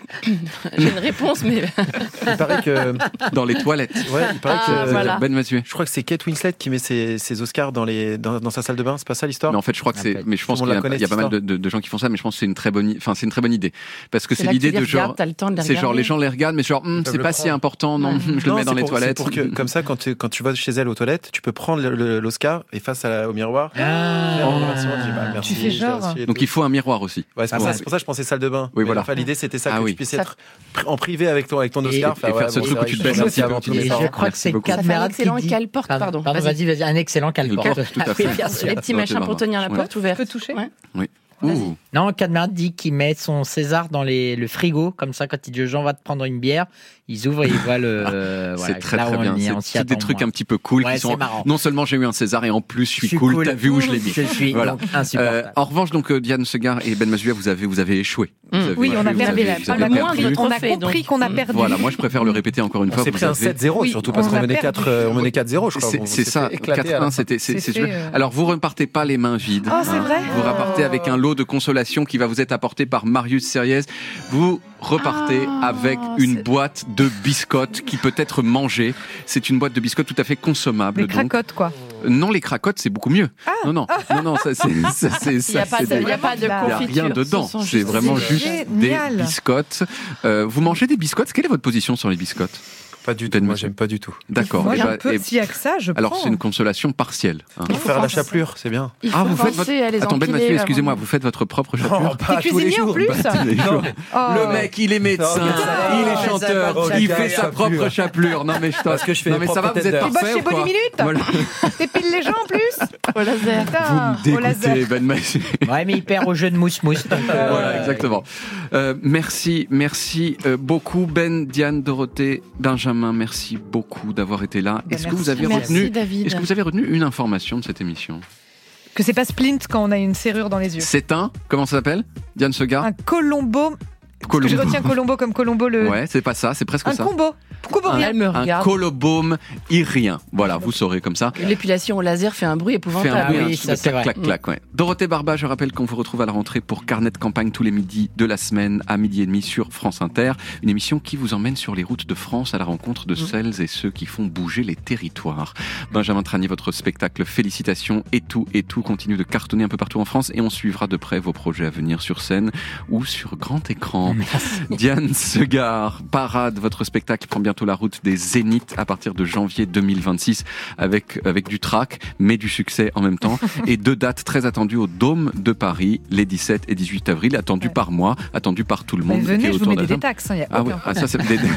J'ai une réponse, mais Il paraît que. Dans les toilettes. Ouais, il paraît Ah, que. voilà. Ben Mathieu. Je crois que c'est Kate Winslet qui met ses, ses Oscars dans, les, dans, dans sa salle de bain, c'est pas ça l'histoire? Mais en fait, je crois que Un c'est. peu. Mais je pense Tout qu'il le y monde a, la il y a connaît, pas mal cette de, de- de gens qui font ça, mais je pense que c'est une très bonne, i- enfin, c'est une très bonne idée, parce que c'est là que l'idée tu les de genre. regardes, t'as le temps de les C'est genre regarder. les gens les regardent, mais genre hum, peuvent c'est le pas prendre. si important, non, je le Non, mets dans c'est les pour- c'est toilettes. pour que, comme ça, quand tu, quand tu vas chez elle aux toilettes, tu peux prendre le- le- l'Oscar et face à la- au miroir. Ah. faire un remerciement, tu dis, bah, merci, Tu fais je l'ai genre. reçu et Donc tout. il faut un miroir aussi. Ouais, c'est Ah pour, ouais. ça, c'est pour ça que je pensais salle de bain. Oui, Mais voilà. Enfin, l'idée, c'était ça, Ah que oui. tu puisses Ça- être pr- en privé avec ton, avec ton Et- Oscar. et faire ce bon, truc c'est où vrai tu que te baisses je un remercie petit peu, avant tu tous dis, mes Et parents. je crois que Merci c'est beaucoup. Ça fait un Cadmerat excellent qui dit... cale-porte, pardon. Pardon, Vas-y. vas-y, vas-y, un excellent Une cale-porte. porte, tout à Ah oui, fait. bien sûr. Les petits Dorothée machins pour Barba. tenir la Ouais. porte ouverte. Tu peux toucher. Ouais. Oui. Vas-y. Ouh. Non, Cadmerat dit qu'il met son César dans les, le frigo, comme ça, quand il dit aux gens, va te prendre une bière, ils ouvrent et ils voient le. euh, voilà, C'est très là très où on bien. y est, on C'est s'y c'est des attend trucs moins. un petit peu cool Ouais, qui sont. c'est marrant. Non seulement j'ai eu un César et en plus je suis cool. T'as vu où je l'ai mis. Je suis Voilà. donc Euh, insupportable. en revanche, donc euh, Diane Segar et Ben Mazouia, vous avez vous avez échoué. Vous Mm. avez Oui, on a échoué, vous perdu. avez- la- vous on avez a perdu. moins de On a trophée, compris donc. qu'on a Mm. perdu. Voilà, moi je préfère le répéter encore une On fois. s'est vous pris un avez- sept zéro, Oui, surtout parce on qu'on a menait perdu. quatre, euh, on menait quatre zéro, je crois. C'est On c'est s'est ça, fait éclater à quatre la un, fin. c'était. c'est- C'est c'est- fait, euh, Alors vous repartez pas les mains vides. Oh, c'est vrai Vous repartez avec un lot de consolation qui va vous être apporté par Marius Series. Vous repartez Ah, avec une c'est- boîte de biscottes qui peut être mangée. C'est une boîte de biscottes tout à fait consommable. Les donc. cracottes, quoi. Non, les cracottes, c'est beaucoup mieux. non, non, non, non, ça, c'est, ça, c'est, Il n'y ça, a pas c'est de, des- il y a pas de Il y a il n'y a confiture. rien dedans. Ce sont C'est juste vraiment des- juste Génial. des biscottes. Euh, vous mangez des biscottes. Quelle est votre position sur les biscottes? Pas du Ben tout, moi Monsieur. j'aime pas du tout. D'accord. Moi, Eh j'ai ben, un peu. eh, S'il y a que ça, je alors prends. c'est une consolation partielle. hein. Il Pour faut faire la penser- chapelure, c'est bien. Il faut Ah, vous faites penser votre. à les Attends, Ben empiler Mathieu, excusez-moi, avant. vous faites votre propre chapelure. pas T'es cuisinier en plus Tous les jours. Oh. Le mec, il est médecin, Non, mais il est ça- chanteur, ça- il ça- fait ça- sa propre chapelure. Non mais je Parce que je fais non mes mais ça va, propres vous êtes têtes Tu bosses parfait chez ou quoi? Body Minute Voilà. T'épiles les gens en plus Au laser. Vous Putain, me au laser. dégoûtez, Ben Mathieu. Ouais, mais il perd au jeu de mousse-mousse. donc, euh, Voilà, exactement. Euh, merci, merci euh, beaucoup Ben, Diane, Dorothée, Benjamin. Merci beaucoup d'avoir été là. Ben, Est-ce que vous merci. avez Merci, retenu David. Est-ce que vous avez retenu une information de cette émission? Que c'est pas Splint quand on a une serrure dans les yeux. C'est un comment ça s'appelle? Diane Segar. Un Colombo. Parce que je retiens Colombo comme Colombo le. Ouais, c'est pas ça, c'est presque Un ça. combo. Combo Un, rien. Elle me un regarde. colobome irien. Voilà, vous saurez comme ça. L'épilation au laser fait un bruit Fait épouvantable. un bruit, Ah un oui, petit ça, peu c'est clac, vrai. clac, clac, ouais. Dorothée Barba, je rappelle qu'on vous retrouve à la rentrée pour Carnet de campagne tous les midis de la semaine à midi et demi sur France Inter. Une émission qui vous emmène sur les routes de France à la rencontre de celles et ceux qui font bouger les territoires. Benjamin Tranier, votre spectacle, félicitations. Et tout, et tout continue de cartonner un peu partout en France et on suivra de près vos projets à venir sur scène ou sur grand écran. Diane Segar, Parade, votre spectacle prend bientôt la route des Zéniths à partir de janvier deux mille vingt-six avec, avec du trac, mais du succès en même temps. Et deux dates très attendues au Dôme de Paris, les dix-sept et dix-huit avril, attendues Ouais. par moi, attendues par tout le Mais monde. qui est venez, je vous autour mets de la des table. détaxes. Il y a Ah oui, aucun ah, problème. ça c'est des...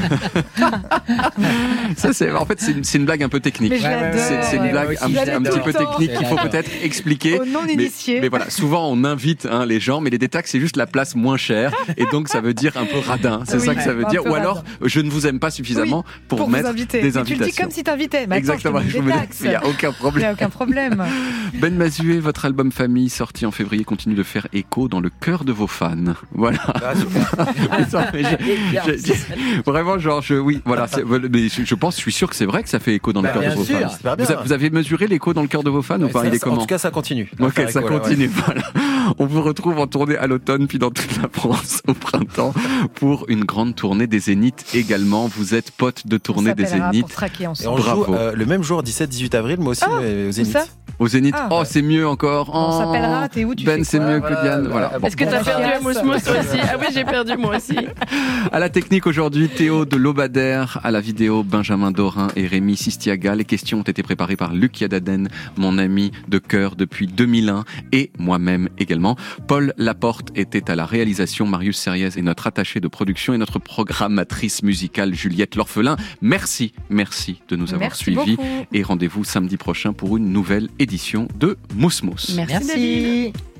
ça c'est en fait c'est une, c'est une blague un peu technique. Mais je Ouais, ouais, l'adore. C'est c'est une ouais, blague ouais, un, aussi, petit- je un petit peu l'adore. technique qu'il faut J'adore. peut-être expliquer. Aux Mais, non-initiés. mais voilà, souvent on invite hein, les gens, mais les détaxes c'est juste la place moins chère et donc ça veut dire un peu radin. C'est Oui, ça que ça veut un dire. peu Ou alors, radin. je ne vous aime pas suffisamment pour, pour mettre vous inviter. des Mais tu invitations. le dis comme si t'invitais. Mais attends, Exactement. je te Je mets vous des dis, taxes. il n'y a aucun Il n'y problème. a aucun problème. Ben Mazué, votre album Famille, sorti en février, continue de faire écho dans le cœur de vos fans. Voilà. Ah, super. Mais ça, mais je- je- je- vraiment, genre, je, oui, voilà. c'est- Mais je, je pense, je suis sûr que c'est vrai que ça fait écho dans le Bah, cœur de bien vos sûr. fans. Super bien. Vous, a- vous avez mesuré l'écho dans le cœur de vos fans ou pas? Ça, Il est ça- en comment? tout cas, ça continue. À Ok, faire ça écho, là, ouais. continue. Voilà. On vous retrouve en tournée à l'automne, puis dans toute la France au printemps pour une grande tournée des Zéniths également. Vous êtes pote de On tournée des s'appellera pour Zéniths traquer Et on ensemble. Bravo. joue euh, le même jour, dix-sept dix-huit avril, moi aussi, Ah, mais aux Où Zénith. ça au Zénith. Ah. Oh, c'est mieux encore. On Oh. s'appellera, t'es où, tu Ben, fais c'est quoi mieux Voilà, que Diane. voilà. Voilà. Bon. Est-ce que t'as Bon, perdu bah, à Mousse Mousse toi aussi? Ah oui, j'ai perdu moi aussi. À la technique aujourd'hui, Théo de Lobadère, à la vidéo, Benjamin Dorin et Rémi Sistiaga. Les questions ont été préparées par Luc Yadaden, mon ami de cœur depuis deux mille un, et moi-même également. Paul Laporte était à la réalisation, Marius Seriez est notre attaché de production et notre programmatrice musicale Juliette L'Orphelin. Merci, merci de nous avoir Merci suivis beaucoup. et rendez-vous samedi prochain pour une nouvelle édition de Mousse Mousse. Merci, Merci. David.